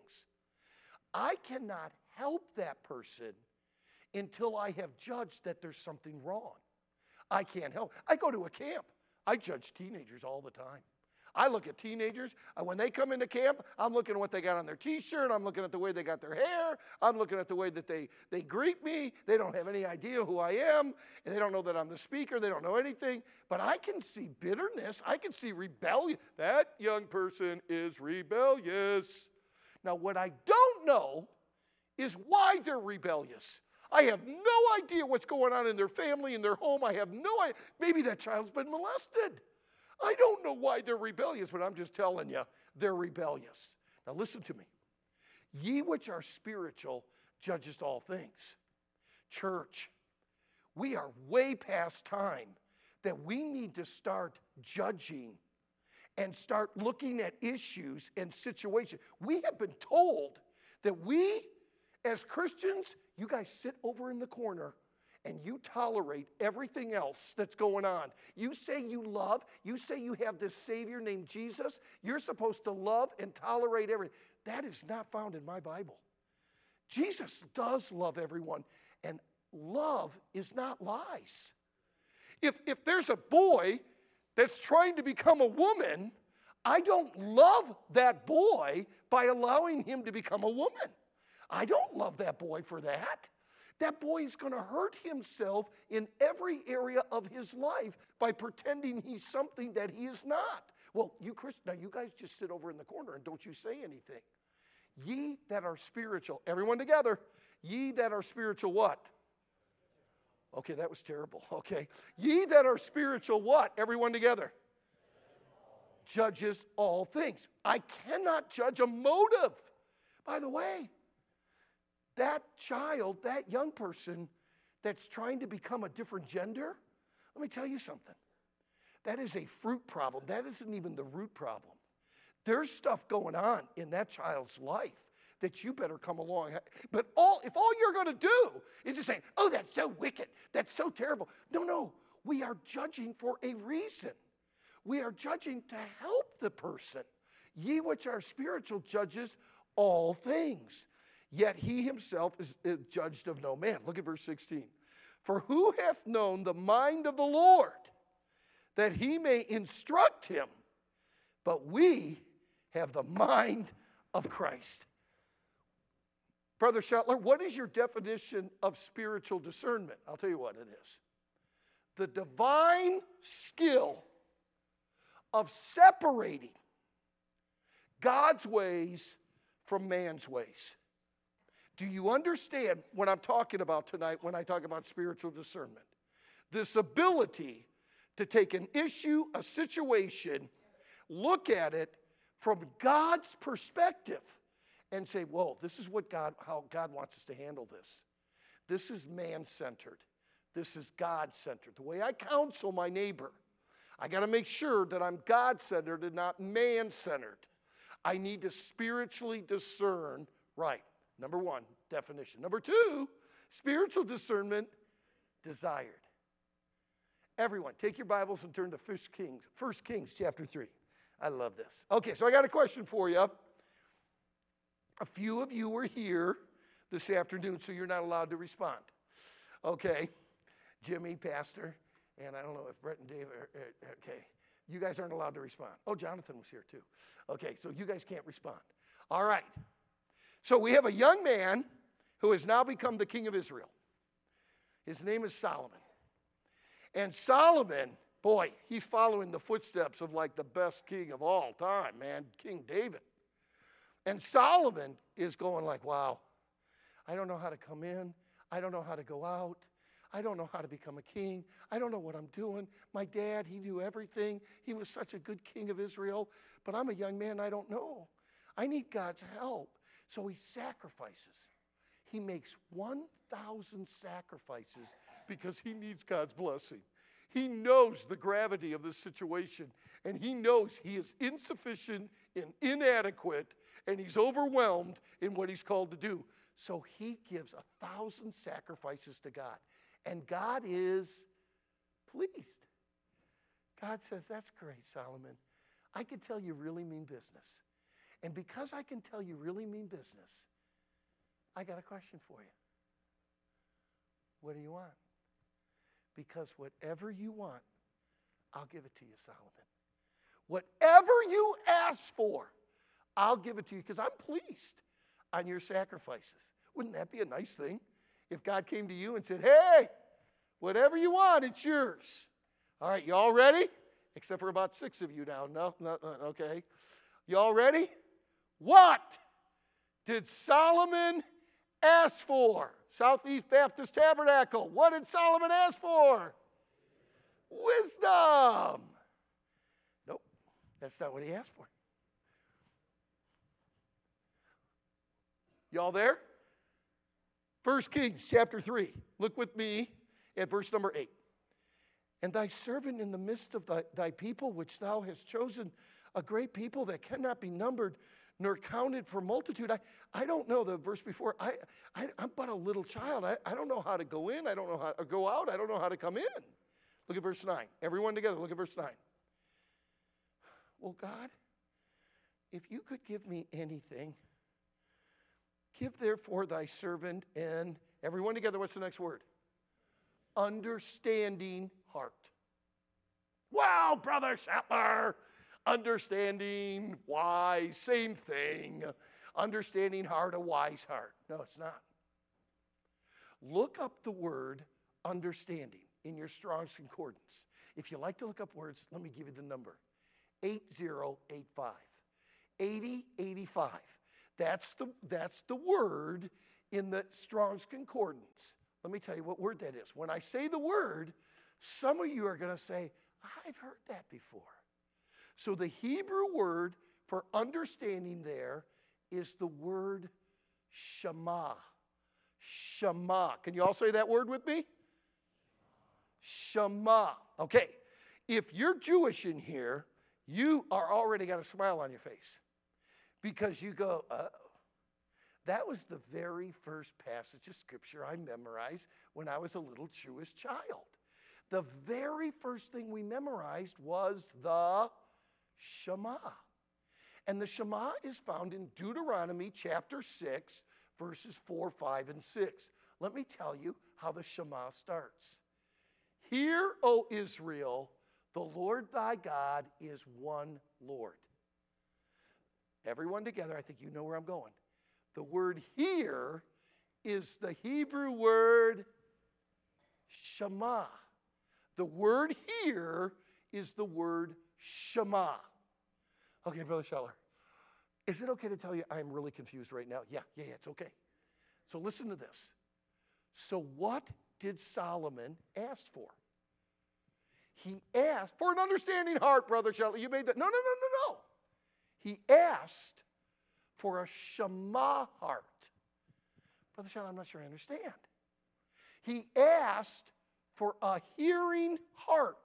I cannot help that person until I have judged that there's something wrong. I can't help. I go to a camp. I judge teenagers all the time. I look at teenagers, and when they come into camp, I'm looking at what they got on their t-shirt, I'm looking at the way they got their hair, I'm looking at the way that they greet me. They don't have any idea who I am, and they don't know that I'm the speaker, they don't know anything. But I can see bitterness, I can see rebellion. That young person is rebellious. Now, what I don't know is why they're rebellious. I have no idea what's going on in their family, in their home. I have no idea. Maybe that child's been molested. I don't know why they're rebellious, but I'm just telling you, they're rebellious. Now listen to me. Ye which are spiritual judgest all things. Church, we are way past time that we need to start judging and start looking at issues and situations. We have been told that we, as Christians, you guys sit over in the corner and you tolerate everything else that's going on. You say you love, you say you have this Savior named Jesus, you're supposed to love and tolerate everything. That is not found in my Bible. Jesus does love everyone, and love is not lies. If there's a boy that's trying to become a woman, I don't love that boy by allowing him to become a woman. I don't love that boy for that. That boy is going to hurt himself in every area of his life by pretending he's something that he is not. Well, you Christians, now you guys just sit over in the corner and don't you say anything. Ye that are spiritual, everyone together, ye that are spiritual what? Okay, that was terrible. Okay. Ye that are spiritual what? Everyone together. Judges all things. I cannot judge a motive. By the way, that child, that young person that's trying to become a different gender, let me tell you something. That is a fruit problem. That isn't even the root problem. There's stuff going on in that child's life that you better come along. But if all you're going to do is just say, oh, that's so wicked, that's so terrible. No, we are judging for a reason. We are judging to help the person. Ye which are spiritual judges all things. Yet he himself is judged of no man. Look at verse 16. For who hath known the mind of the Lord, that he may instruct him? But we have the mind of Christ. Brother Schottler, what is your definition of spiritual discernment? I'll tell you what it is. The divine skill of separating God's ways from man's ways. Do you understand what I'm talking about tonight when I talk about spiritual discernment? This ability to take an issue, a situation, look at it from God's perspective and say, whoa, this is how God wants us to handle this. This is man-centered. This is God-centered. The way I counsel my neighbor, I got to make sure that I'm God-centered and not man-centered. I need to spiritually discern right. Number one, definition. Number two, spiritual discernment, desired. Everyone, take your Bibles and turn to 1 Kings chapter 3. I love this. Okay, so I got a question for you. A few of you were here this afternoon, so you're not allowed to respond. Okay, Jimmy, Pastor, and I don't know if Brett and Dave are, okay. You guys aren't allowed to respond. Oh, Jonathan was here too. Okay, so you guys can't respond. All right. So we have a young man who has now become the king of Israel. His name is Solomon. And Solomon, boy, he's following the footsteps of like the best king of all time, man, King David. And Solomon is going like, wow, I don't know how to come in. I don't know how to go out. I don't know how to become a king. I don't know what I'm doing. My dad, he knew everything. He was such a good king of Israel. But I'm a young man, I don't know. I need God's help. So he sacrifices. He makes 1,000 sacrifices because he needs God's blessing. He knows the gravity of this situation, and he knows he is insufficient and inadequate, and he's overwhelmed in what he's called to do. So he gives 1,000 sacrifices to God. And God is pleased. God says, that's great, Solomon. I can tell you really mean business. And because I can tell you really mean business, I got a question for you. What do you want? Because whatever you want, I'll give it to you, Solomon. Whatever you ask for, I'll give it to you because I'm pleased on your sacrifices. Wouldn't that be a nice thing if God came to you and said, hey, whatever you want, it's yours. All right, you all ready? Except for about 6 of you now. No, okay. You all ready? What did Solomon ask for? Southeast Baptist Tabernacle. What did Solomon ask for? Wisdom. Nope, that's not what he asked for. Y'all there? 1 Kings chapter 3. Look with me at verse number 8. And thy servant in the midst of thy people, which thou hast chosen, a great people that cannot be numbered nor counted for multitude. I don't know the verse before. I'm but a little child. I don't know how to go in. I don't know how to go out. I don't know how to come in. Look at verse 9. Everyone together, look at verse 9. Well, God, if you could give me anything, give therefore thy servant, and everyone together, what's the next word? Understanding heart. Wow, Brother Shetler. Understanding, wise, same thing. Understanding heart, a wise heart. No, it's not. Look up the word understanding in your Strong's Concordance. If you like to look up words, let me give you the number. 8085. 8085. That's the word in the Strong's Concordance. Let me tell you what word that is. When I say the word, some of you are going to say, I've heard that before. So the Hebrew word for understanding there is the word Shema. Shema. Can you all say that word with me? Shema. Okay. If you're Jewish in here, you are already got a smile on your face. Because you go, oh. That was the very first passage of Scripture I memorized when I was a little Jewish child. The very first thing we memorized was the Shema. And the Shema is found in Deuteronomy chapter 6, verses 4, 5, and 6. Let me tell you how the Shema starts. Hear, O Israel, the Lord thy God is one Lord. Everyone together, I think you know where I'm going. The word hear is the Hebrew word Shema. The word hear is the word Shema. Okay, Brother Scheller, is it okay to tell you I'm really confused right now? Yeah, it's okay. So listen to this. So what did Solomon ask for? He asked for an understanding heart, Brother Scheller. You made that. No. He asked for a Shema heart. Brother Scheller, I'm not sure I understand. He asked for a hearing heart.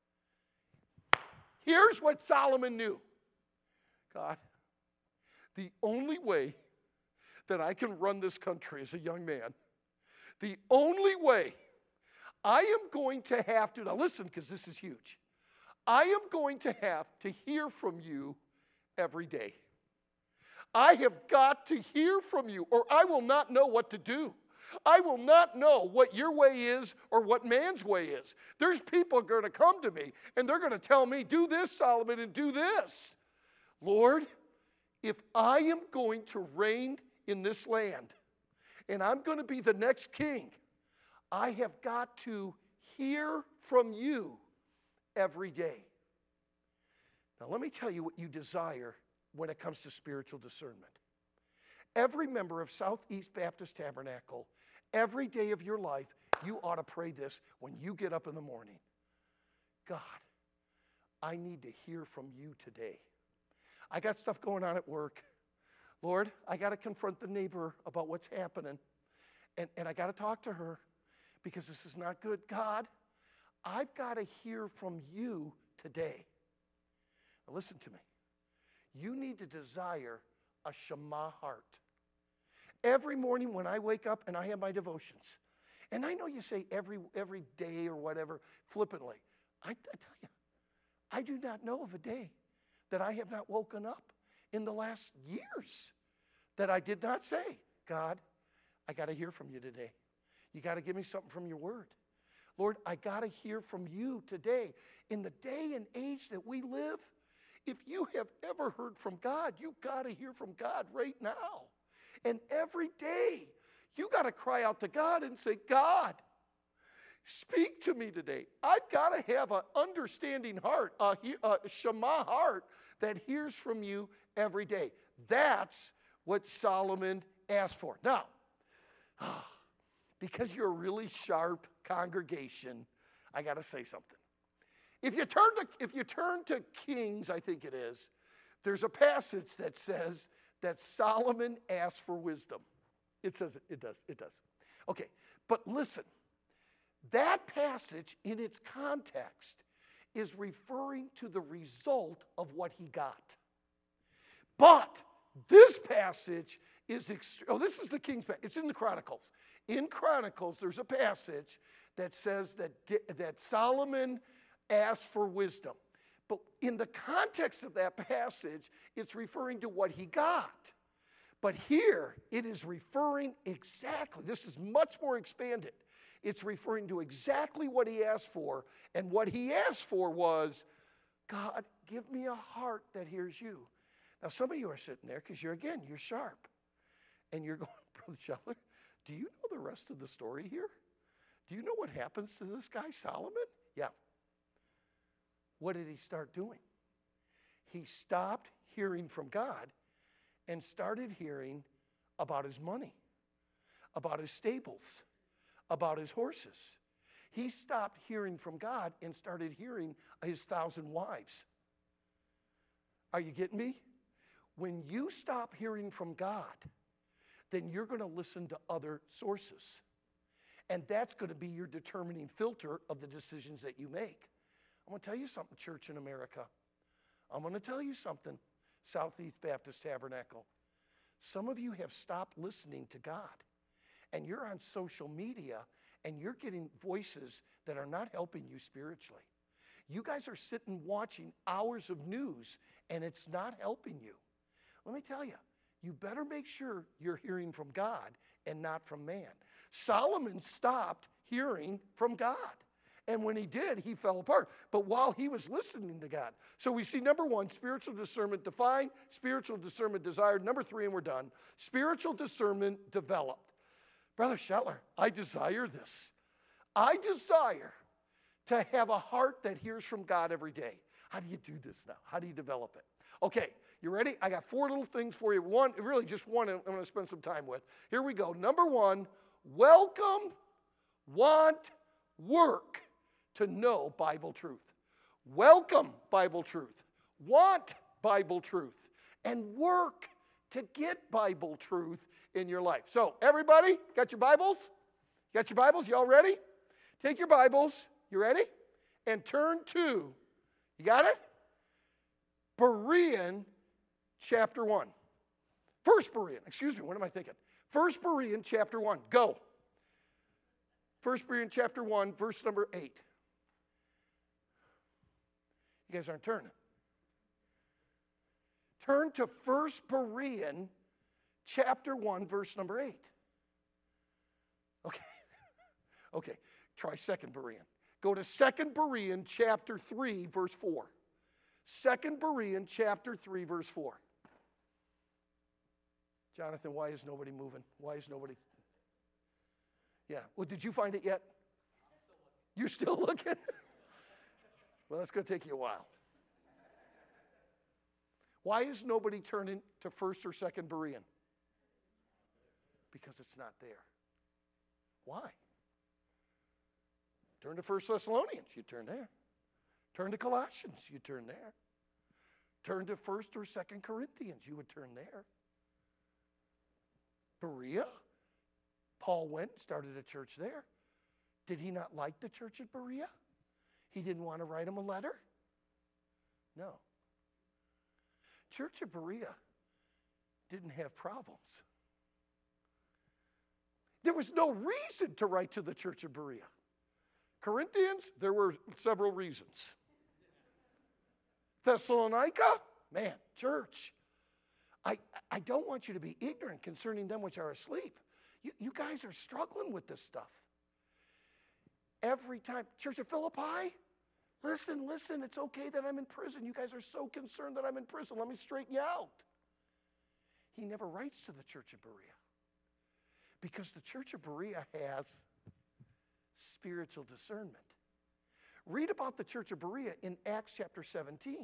Here's what Solomon knew. God, the only way that I can run this country as a young man, the only way I am going to have to, now listen because this is huge, I am going to have to hear from you every day. I have got to hear from you or I will not know what to do. I will not know what your way is or what man's way is. There's people going to come to me and they're going to tell me, do this, Solomon, and do this. Lord, if I am going to reign in this land and I'm going to be the next king, I have got to hear from you every day. Now, let me tell you what you desire when it comes to spiritual discernment. Every member of Southeast Baptist Tabernacle, every day of your life, you ought to pray this when you get up in the morning. God, I need to hear from you today. I got stuff going on at work. Lord, I got to confront the neighbor about what's happening. And I got to talk to her because this is not good. God, I've got to hear from you today. Now listen to me. You need to desire a Shema heart. Every morning when I wake up and I have my devotions, and I know you say every day or whatever flippantly. I tell you, I do not know of a day that I have not woken up in the last years that I did not say, God, I got to hear from you today. You got to give me something from your word. Lord, I got to hear from you today. In the day and age that we live, if you have ever heard from God, you got to hear from God right now. And every day, you got to cry out to God and say, God, speak to me today. I've got to have an understanding heart, a Shema heart that hears from you every day. That's what Solomon asked for. Now, because you're a really sharp congregation, I got to say something. If you turn to Kings, I think it is, there's a passage that says that Solomon asked for wisdom. It says it does. Okay, but listen. That passage in its context is referring to the result of what he got. But this passage is this is the King's passage. It's in the Chronicles. In Chronicles, there's a passage that says that Solomon asked for wisdom. But in the context of that passage, it's referring to what he got. But here, it is referring exactly, this is much more expanded. It's referring to exactly what he asked for. And what he asked for was, God, give me a heart that hears you. Now, some of you are sitting there because you're sharp. And you're going, Brother Scheller, do you know the rest of the story here? Do you know what happens to this guy, Solomon? Yeah. What did he start doing? He stopped hearing from God and started hearing about his money, about his stables, about his horses. He stopped hearing from God and started hearing his 1,000 wives. Are you getting me? When you stop hearing from God, then you're going to listen to other sources. And that's going to be your determining filter of the decisions that you make. I'm going to tell you something, Church in America. I'm going to tell you something, Southeast Baptist Tabernacle. Some of you have stopped listening to God. And you're on social media, and you're getting voices that are not helping you spiritually. You guys are sitting watching hours of news, and it's not helping you. Let me tell you, you better make sure you're hearing from God and not from man. Solomon stopped hearing from God. And when he did, he fell apart. But while he was listening to God. So we see, number one, spiritual discernment defined, spiritual discernment desired. Number three, and we're done, spiritual discernment developed. Brother Scheller, I desire this. I desire to have a heart that hears from God every day. How do you do this now? How do you develop it? Okay, you ready? I got 4 little things for you. One, really just one I'm going to spend some time with. Here we go. Number one, welcome, want, work to know Bible truth. Welcome Bible truth. Want Bible truth. And work to get Bible truth in your life. So, everybody, got your Bibles? Got your Bibles? Y'all ready? Take your Bibles. You ready? And turn to, you got it? Berean chapter 1. First Berean, excuse me, what am I thinking? First Berean chapter 1. Go. First Berean chapter 1, verse number 8. You guys aren't turning. Turn to First Berean chapter 1, verse number 8. Okay, try Second Berean. Go to Second Berean chapter 3, verse 4. Second Berean chapter 3, verse 4. Jonathan, why is nobody moving? Why is nobody? Yeah. Well, did you find it yet? You're still looking? Well, that's going to take you a while. Why is nobody turning to First or Second Berean? Because it's not there. Why? Turn to 1 Thessalonians, you turn there. Turn to Colossians, you turn there. Turn to 1 or 2 Corinthians, you would turn there. Berea, Paul went and started a church there. Did he not like the church at Berea? He didn't want to write them a letter? No. Church at Berea didn't have problems. There was no reason to write to the church of Berea. Corinthians, there were several reasons. Thessalonica, man, church. I don't want you to be ignorant concerning them which are asleep. You guys are struggling with this stuff. Every time. Church of Philippi, listen, it's okay that I'm in prison. You guys are so concerned that I'm in prison. Let me straighten you out. He never writes to the church of Berea because the church of Berea has spiritual discernment. Read about the church of Berea in Acts chapter 17.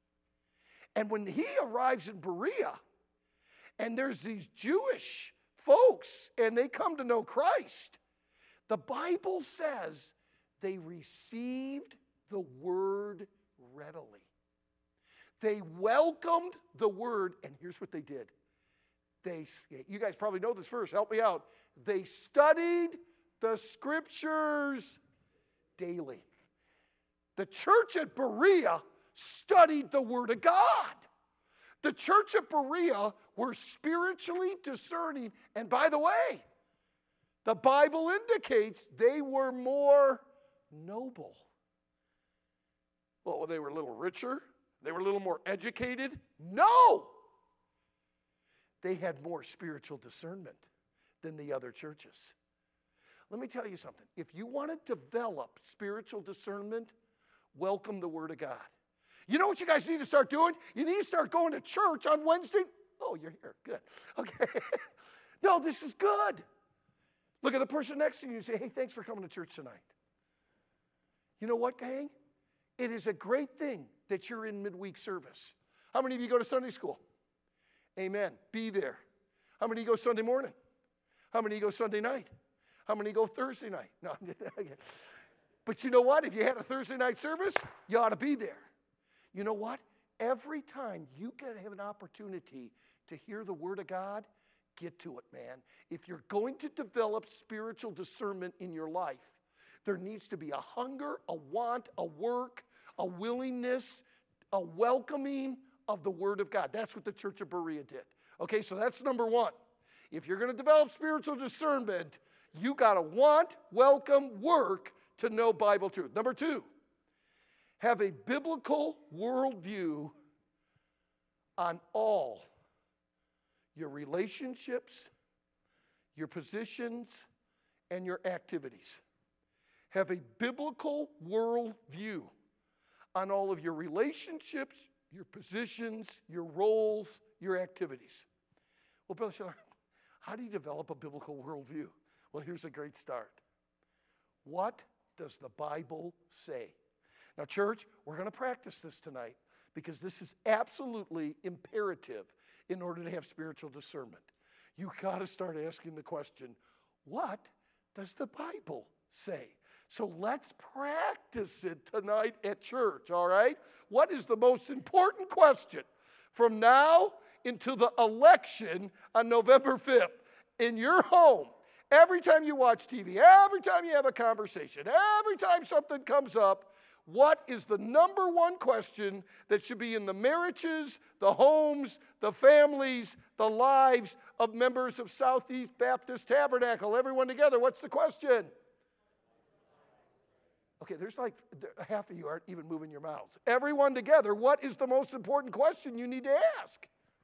And when he arrives in Berea, and there's these Jewish folks, and they come to know Christ, the Bible says they received the word readily. They welcomed the word, and here's what they did. You guys probably know this verse. Help me out. They studied the scriptures daily. The church at Berea studied the word of God. The church at Berea were spiritually discerning. And by the way, the Bible indicates they were more noble. Well, they were a little richer. They were a little more educated. No! They had more spiritual discernment than the other churches. Let me tell you something. If you want to develop spiritual discernment, welcome the Word of God. You know what you guys need to start doing? You need to start going to church on Wednesday. Oh, you're here. Good. Okay. No, this is good. Look at the person next to you and say, hey, thanks for coming to church tonight. You know what, gang? It is a great thing that you're in midweek service. How many of you go to Sunday school? Amen. Be there. How many of you go Sunday morning? How many of you go Sunday night? How many go Thursday night? No. But you know what? If you had a Thursday night service, you ought to be there. You know what? Every time you can have an opportunity to hear the Word of God, get to it, man. If you're going to develop spiritual discernment in your life, there needs to be a hunger, a want, a work, a willingness, a welcoming of the Word of God. That's what the church of Berea did. Okay, so that's number one. If you're going to develop spiritual discernment, you got to want, welcome, work to know Bible truth. Number two, have a biblical worldview on all your relationships, your positions, and your activities. Have a biblical worldview on all of your relationships, your positions, your roles, your activities. Well, Brother Schiller, how do you develop a biblical worldview? Well, here's a great start. What does the Bible say? Now, church, we're going to practice this tonight because this is absolutely imperative in order to have spiritual discernment. You got to start asking the question, what does the Bible say? So let's practice it tonight at church, all right? What is the most important question from now into the election on November 5th? In your home, every time you watch TV, every time you have a conversation, every time something comes up, what is the number one question that should be in the marriages, the homes, the families, the lives of members of Southeast Baptist Tabernacle? Everyone together, what's the question? Okay, there's like half of you aren't even moving your mouths. Everyone together, what is the most important question you need to ask?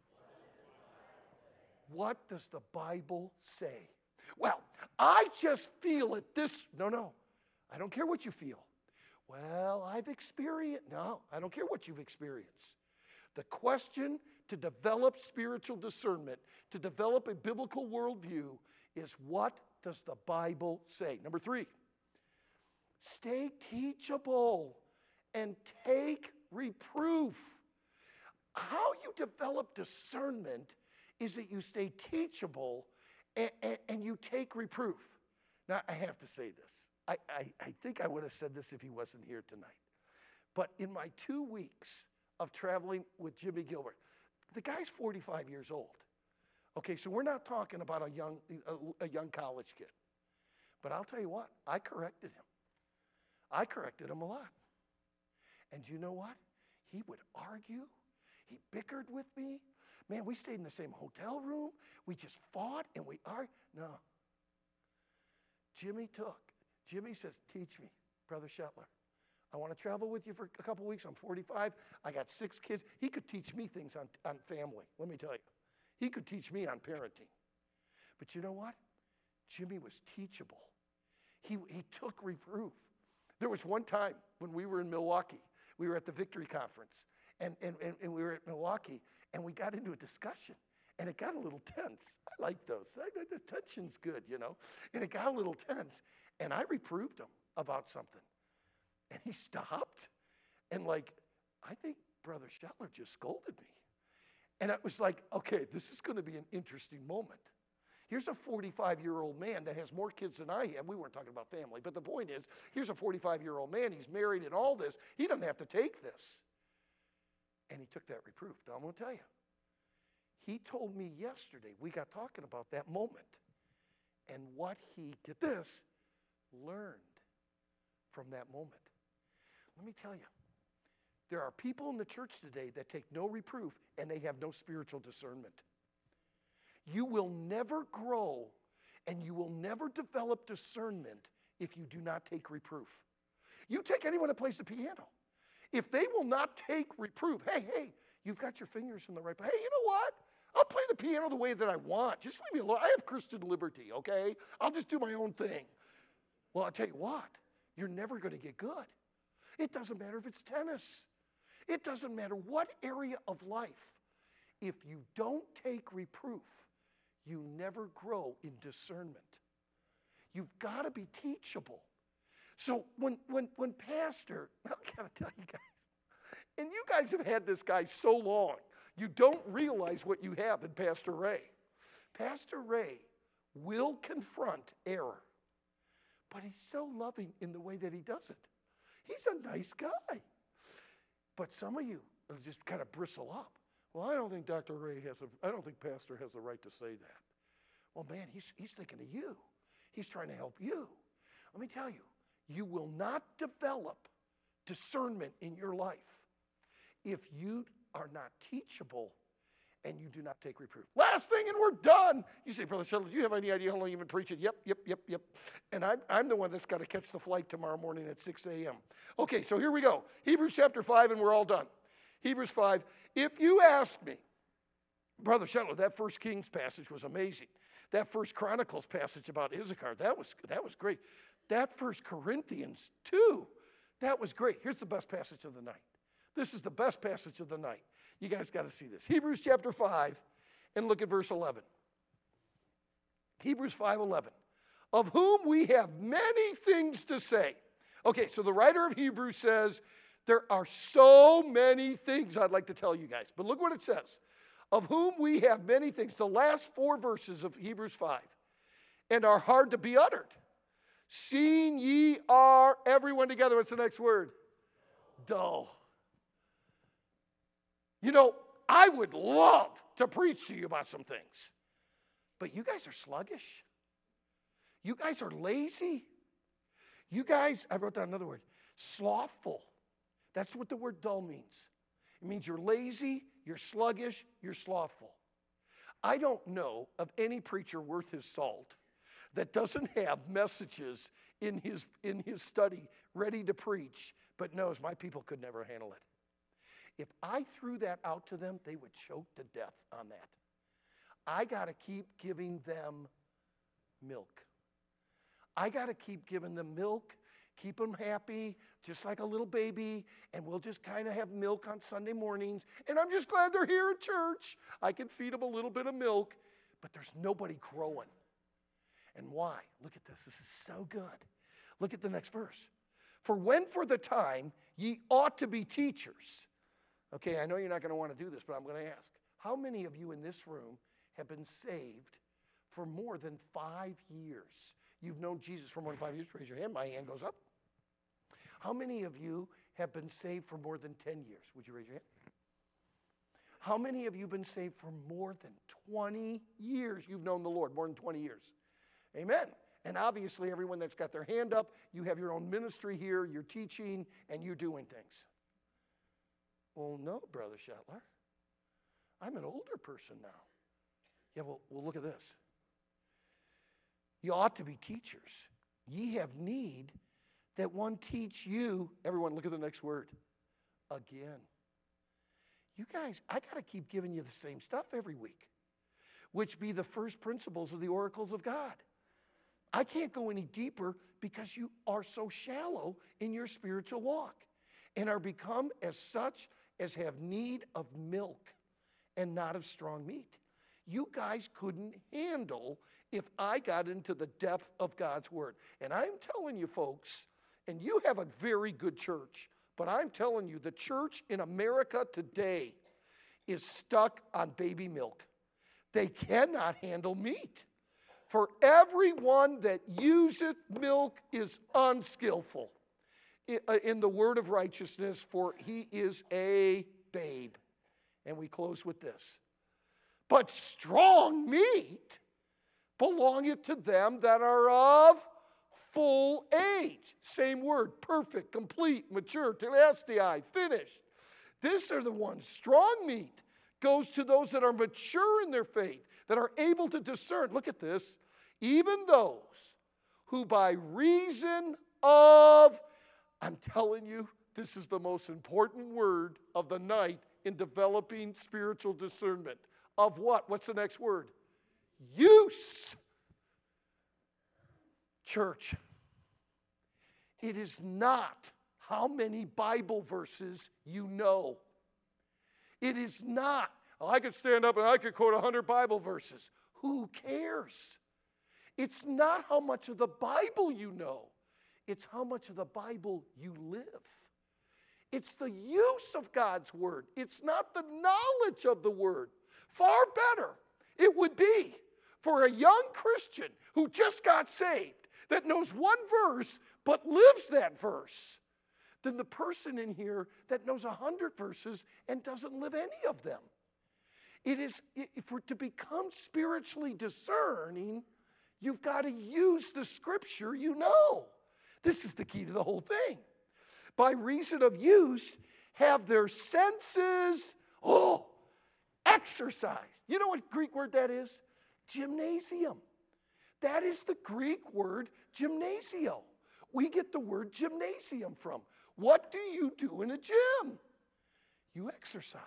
What does the Bible say? Well, I just feel it this. No, I don't care what you feel. Well, I've experienced. No, I don't care what you've experienced. The question to develop spiritual discernment, to develop a biblical worldview, is what does the Bible say? Number three, stay teachable and take reproof. How you develop discernment is that you stay teachable and you take reproof. Now, I have to say this. I think I would have said this if he wasn't here tonight. But in my 2 weeks of traveling with Jimmy Gilbert, the guy's 45 years old. Okay, so we're not talking about a young college kid. But I'll tell you what, I corrected him. I corrected him a lot. And you know what? He would argue. He bickered with me. Man, we stayed in the same hotel room. We just fought and we argued. No. Jimmy says, teach me, Brother Shetler. I want to travel with you for a couple weeks. I'm 45. I got 6 kids. He could teach me things on family, let me tell you. He could teach me on parenting. But you know what? Jimmy was teachable. He took reproof. There was one time when we were in Milwaukee. We were at the Victory Conference. And we were at Milwaukee, and we got into a discussion. And it got a little tense. I like those. The tension's good, you know. And it got a little tense. And I reproved him about something. And he stopped. And I think Brother Shetler just scolded me. And it was like, okay, this is going to be an interesting moment. Here's a 45-year-old man that has more kids than I have. We weren't talking about family. But the point is, here's a 45-year-old man. He's married and all this. He doesn't have to take this. And he took that reproof. Now, I'm going to tell you. He told me yesterday, we got talking about that moment. And what he, get this, learned from that moment. Let me tell you, there are people in the church today that take no reproof and they have no spiritual discernment. You will never grow and you will never develop discernment if you do not take reproof. You take anyone that plays the piano. If they will not take reproof, hey, you've got your fingers in the right place. Hey, you know what? I'll play the piano the way that I want. Just leave me alone. I have Christian liberty, okay? I'll just do my own thing. Well, I'll tell you what. You're never going to get good. It doesn't matter if it's tennis. It doesn't matter what area of life. If you don't take reproof, you never grow in discernment. You've got to be teachable. So when Pastor, I got to tell you guys, and you guys have had this guy so long, you don't realize what you have in Pastor Ray. Pastor Ray will confront error, but he's so loving in the way that he does it. He's a nice guy. But some of you will just kind of bristle up. Well, I don't think Dr. Ray I don't think Pastor has the right to say that. Well, man, he's thinking of you. He's trying to help you. Let me tell you, you will not develop discernment in your life if you are not teachable and you do not take reproof. Last thing, and we're done. You say, Brother Shetler, do you have any idea how long you've been preaching? Yep. And I'm the one that's got to catch the flight tomorrow morning at 6 a.m. Okay, so here we go. Hebrews chapter 5, and we're all done. Hebrews 5. If you ask me, Brother Shetler, that First Kings passage was amazing. That First Chronicles passage about Issachar, that was great. That First Corinthians 2, that was great. Here's the best passage of the night. This is the best passage of the night. You guys got to see this. Hebrews chapter 5, and look at verse 11. Hebrews 5:11. Of whom we have many things to say. Okay, so the writer of Hebrews says, there are so many things I'd like to tell you guys. But look what it says. Of whom we have many things. The last 4 verses of Hebrews 5. And are hard to be uttered. Seeing ye are, everyone together, what's the next word? Dull. You know, I would love to preach to you about some things. But you guys are sluggish. You guys are lazy. You guys, I wrote down another word, slothful. That's what the word dull means. It means you're lazy, you're sluggish, you're slothful. I don't know of any preacher worth his salt that doesn't have messages in his study ready to preach, but knows my people could never handle it. If I threw that out to them, they would choke to death on that. I got to keep giving them milk. I got to keep giving them milk, keep them happy, just like a little baby, and we'll just kind of have milk on Sunday mornings, and I'm just glad they're here at church. I can feed them a little bit of milk, but there's nobody growing. And why? Look at this. This is so good. Look at the next verse. For when for the time ye ought to be teachers. Okay, I know you're not going to want to do this, but I'm going to ask. How many of you in this room have been saved for more than 5 years? You've known Jesus for more than 5 years? Raise your hand. My hand goes up. How many of you have been saved for more than 10 years? Would you raise your hand? How many of you have been saved for more than 20 years? You've known the Lord more than 20 years. Amen. And obviously, everyone that's got their hand up, you have your own ministry here, you're teaching, and you're doing things. Well, no, Brother Shetler. I'm an older person now. Yeah, well, look at this. You ought to be teachers. ye have need that one teach you. Everyone, look at the next word. Again. You guys, I got to keep giving you the same stuff every week, which be the first principles of the oracles of God. I can't go any deeper because you are so shallow in your spiritual walk and are become as such as have need of milk and not of strong meat. You guys couldn't handle if I got into the depth of God's word. And I'm telling you folks, and you have a very good church, but I'm telling you, the church in America today is stuck on baby milk. They cannot handle meat. For everyone that useth milk is unskillful in the word of righteousness, for he is a babe. And we close with this. But strong meat belongeth to them that are of full age. Same word, perfect, complete, mature, telestai, finished. These are the ones. Strong meat goes to those that are mature in their faith, that are able to discern. Look at this. Even those who by reason of, I'm telling you, this is the most important word of the night in developing spiritual discernment. Of what? What's the next word? Use. Church, it is not how many Bible verses you know. It is not, oh, I could stand up and I could quote 100 Bible verses. Who cares? It's not how much of the Bible you know. It's how much of the Bible you live. It's the use of God's word. It's not the knowledge of the word. Far better it would be for a young Christian who just got saved, that knows one verse but lives that verse, than the person in here that knows 100 verses and doesn't live any of them. For to become spiritually discerning, you've got to use the scripture you know. This is the key to the whole thing. By reason of use, have their senses, exercised. You know what Greek word that is? Gymnasium. That is the Greek word gymnasio. We get the word gymnasium from. What do you do in a gym? You exercise.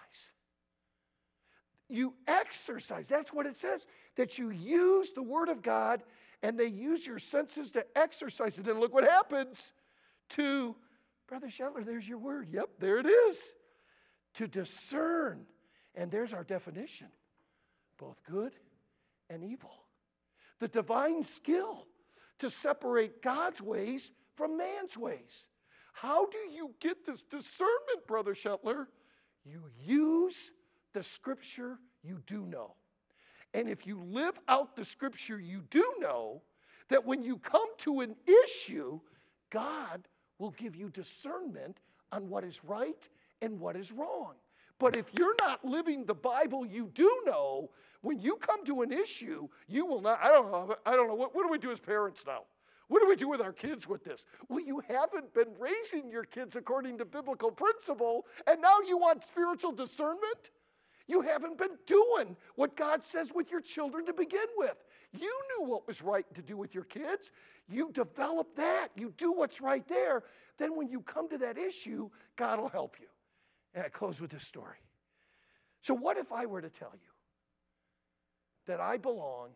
You exercise. That's what it says. That you use the word of God and they use your senses to exercise it. And look what happens to, Brother Shetler, there's your word. Yep, there it is. To discern. And there's our definition. Both good and evil. The divine skill to separate God's ways from man's ways. How do you get this discernment, Brother Shetler? You use the scripture you do know. And if you live out the scripture you do know, that when you come to an issue, God will give you discernment on what is right and what is wrong. But if you're not living the Bible you do know, when you come to an issue, you will not, I don't know, what do we do as parents now? What do we do with our kids with this? Well, you haven't been raising your kids according to biblical principle, and now you want spiritual discernment? You haven't been doing what God says with your children to begin with. You knew what was right to do with your kids. You develop that. You do what's right there. Then when you come to that issue, God will help you. And I close with this story. So what if I were to tell you that I belong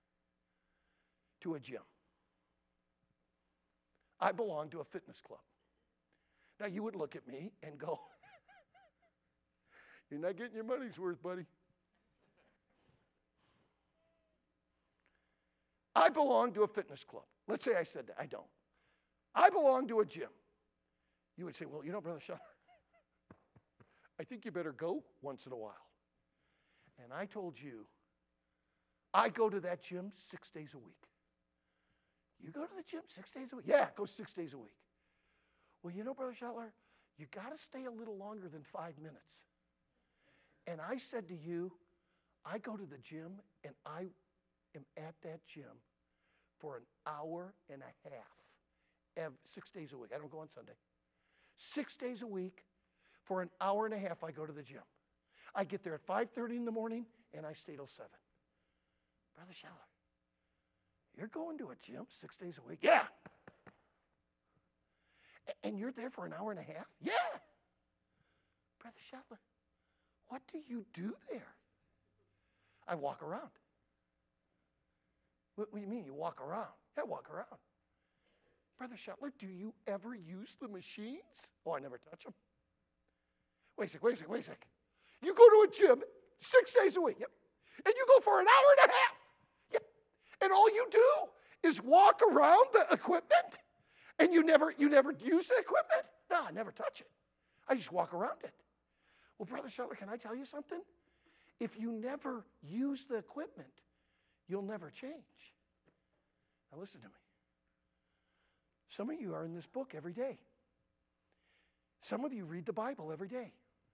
to a gym? I belong to a fitness club. Now you would look at me and go, you're not getting your money's worth, buddy. I belong to a fitness club. Let's say I said that. I don't. I belong to a gym. You would say, well, you know, Brother Sean, I think you better go once in a while. And I told you, I go to that gym 6 days a week. You go to the gym 6 days a week? Yeah, go 6 days a week. Well, you know, Brother Shetler, you got to stay a little longer than 5 minutes. And I said to you, I go to the gym and I am at that gym for an hour and a half, 6 days a week. I don't go on Sunday. 6 days a week, for an hour and a half, I go to the gym. I get there at 5:30 in the morning and I stay till 7. Brother Shetler, You're going to a gym 6 days a week? Yeah. And you're there for an hour and a half? Yeah. Brother Shetler, what do you do there? I walk around. What do you mean you walk around? Yeah, I walk around. Brother Shetler, do you ever use the machines? Oh, I never touch them. Wait a sec. You go to a gym 6 days a week, yep. And you go for an hour and a half. Yep. And all you do is walk around the equipment, and you never use the equipment? No, I never touch it. I just walk around it. Well, Brother Shetler, can I tell you something? If you never use the equipment, you'll never change. Now listen to me. Some of you are in this book every day. Some of you read the Bible every day.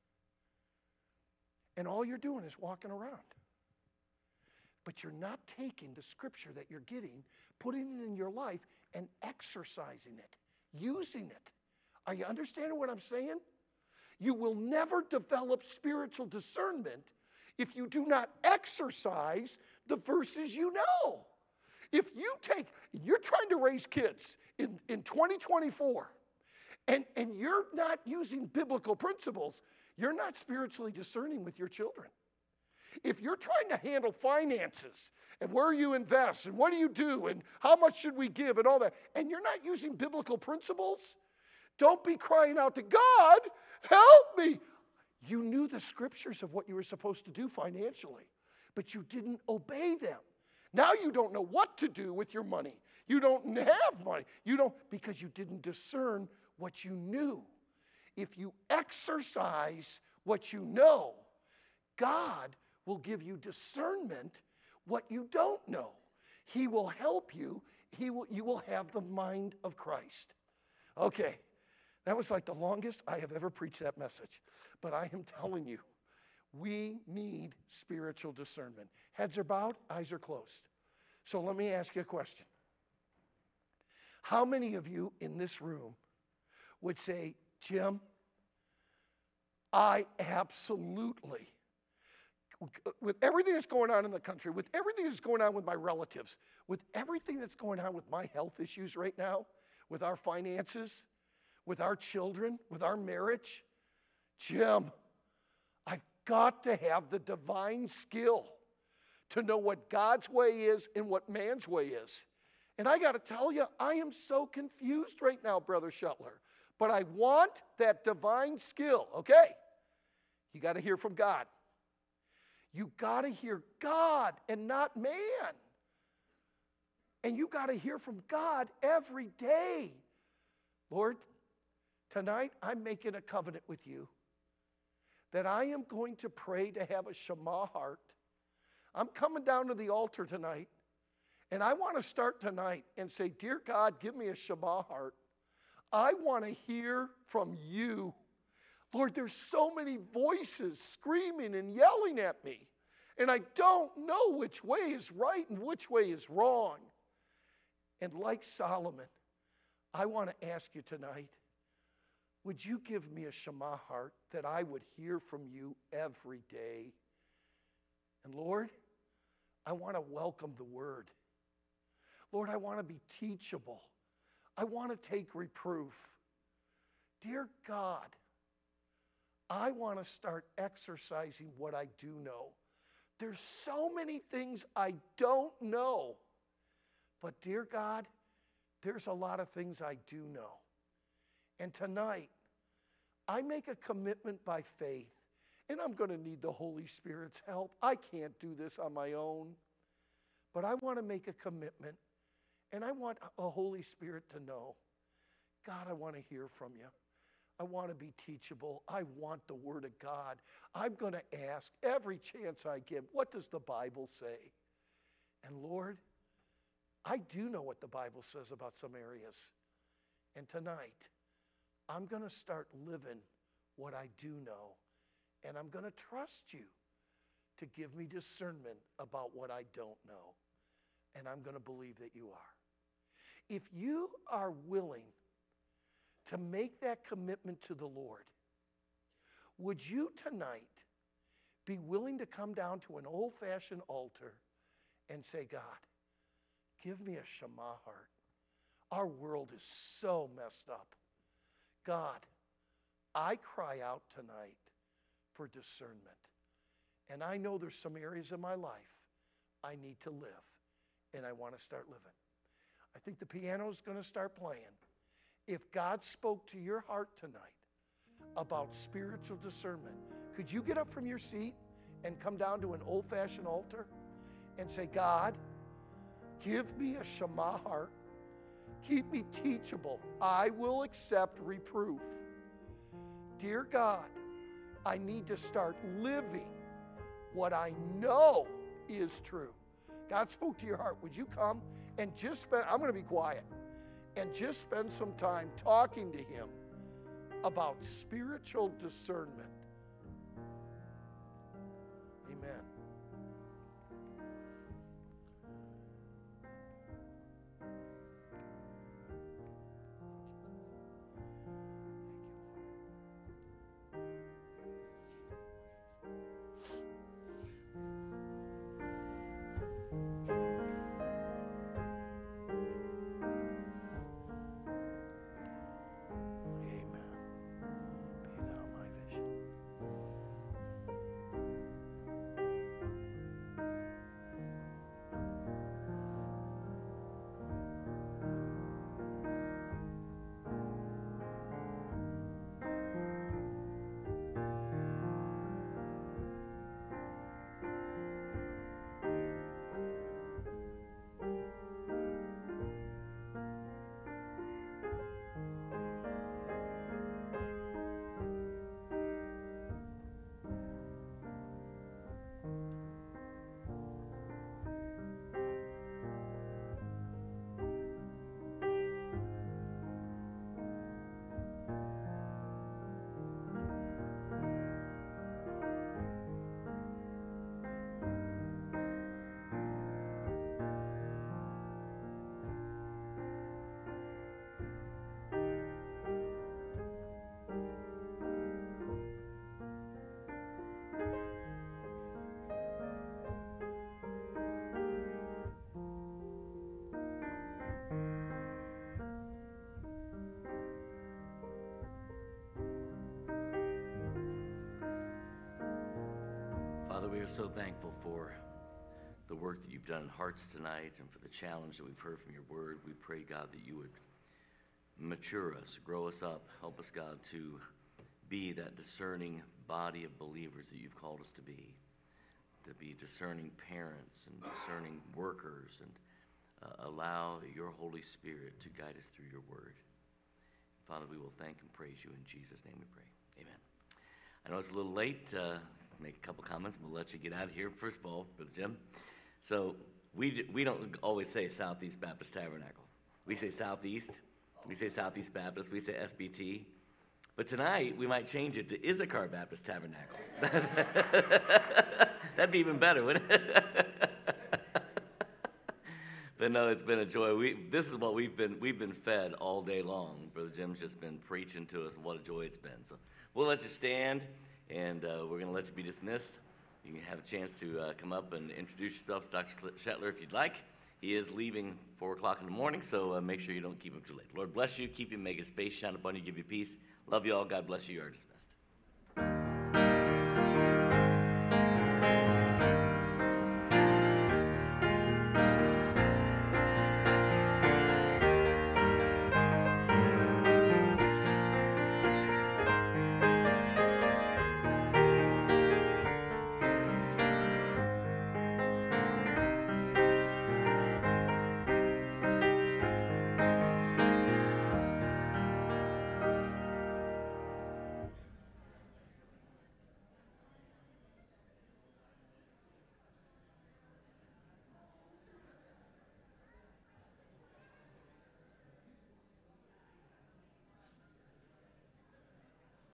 And all you're doing is walking around. But you're not taking the scripture that you're getting, putting it in your life, and exercising it, using it. Are you understanding what I'm saying? You will never develop spiritual discernment if you do not exercise the verses you know. If you're trying to raise kids in 2024, and you're not using biblical principles, you're not spiritually discerning with your children. If you're trying to handle finances and where you invest and what do you do and how much should we give and all that, and you're not using biblical principles, don't be crying out to God, help me. You knew the scriptures of what you were supposed to do financially, but you didn't obey them. Now you don't know what to do with your money. You don't have money. Because you didn't discern what you knew. If you exercise what you know, God will give you discernment what you don't know. He will help you. You will have the mind of Christ. Okay, that was like the longest I have ever preached that message. But I am telling you, we need spiritual discernment. Heads are bowed, eyes are closed. So let me ask you a question. How many of you in this room would say, Jim, I absolutely, with everything that's going on in the country, with everything that's going on with my relatives, with everything that's going on with my health issues right now, with our finances, with our children, with our marriage, Jim, I've got to have the divine skill to know what God's way is and what man's way is. And I got to tell you, I am so confused right now, Brother Shetler. But I want that divine skill, okay? You got to hear from God. You got to hear God and not man. And you got to hear from God every day. Lord, tonight I'm making a covenant with you that I am going to pray to have a Shema heart. I'm coming down to the altar tonight, and I want to start tonight and say, Dear God, give me a Shema heart. I want to hear from you. Lord, there's so many voices screaming and yelling at me, and I don't know which way is right and which way is wrong. And like Solomon, I want to ask you tonight, would you give me a Shema heart that I would hear from you every day? And Lord, I want to welcome the word. Lord, I want to be teachable. I want to take reproof. Dear God, I want to start exercising what I do know. There's so many things I don't know. But dear God, there's a lot of things I do know. And tonight, I make a commitment by faith. And I'm going to need the Holy Spirit's help. I can't do this on my own. But I want to make a commitment. And I want a Holy Spirit to know, God, I want to hear from you. I want to be teachable. I want the Word of God. I'm going to ask every chance I get, what does the Bible say? And Lord, I do know what the Bible says about some areas. And tonight, I'm going to start living what I do know. And I'm going to trust you to give me discernment about what I don't know. And I'm going to believe that you are. If you are willing to make that commitment to the Lord, would you tonight be willing to come down to an old-fashioned altar and say, God, give me a Shema heart. Our world is so messed up. God, I cry out tonight for discernment. And I know there's some areas in my life I need to live, and I want to start living. I think the piano's going to start playing. If God spoke to your heart tonight about spiritual discernment, could you get up from your seat and come down to an old-fashioned altar and say, God, give me a Shema heart. Keep me teachable. I will accept reproof. Dear God, I need to start living what I know is true. God spoke to your heart. Would you come and just spend, I'm going to be quiet, and just spend some time talking to him about spiritual discernment. Amen. Father, we are so thankful for the work that you've done in hearts tonight and for the challenge that we've heard from your word. We pray, God, that you would mature us, grow us up, help us, God, to be that discerning body of believers that you've called us to be discerning parents and discerning workers, and allow your Holy Spirit to guide us through your word. Father, we will thank and praise you. In Jesus' name we pray. Amen. I know it's a little late. Make a couple comments. We'll let you get out of here. First of all, Brother Jim. So we don't always say Southeast Baptist Tabernacle. We say Southeast. We say Southeast Baptist. We say SBT. But tonight, we might change it to Issachar Baptist Tabernacle. That'd be even better, wouldn't it? But no, it's been a joy. This is what we've been fed all day long. Brother Jim's just been preaching to us, and what a joy it's been. So we'll let you stand, and we're going to let you be dismissed. You can have a chance to come up and introduce yourself to Dr. Shetler if you'd like. He is leaving 4 o'clock in the morning, so make sure you don't keep him too late. Lord bless you, keep you, make his face shine upon you, give you peace. Love you all. God bless you. You are dismissed.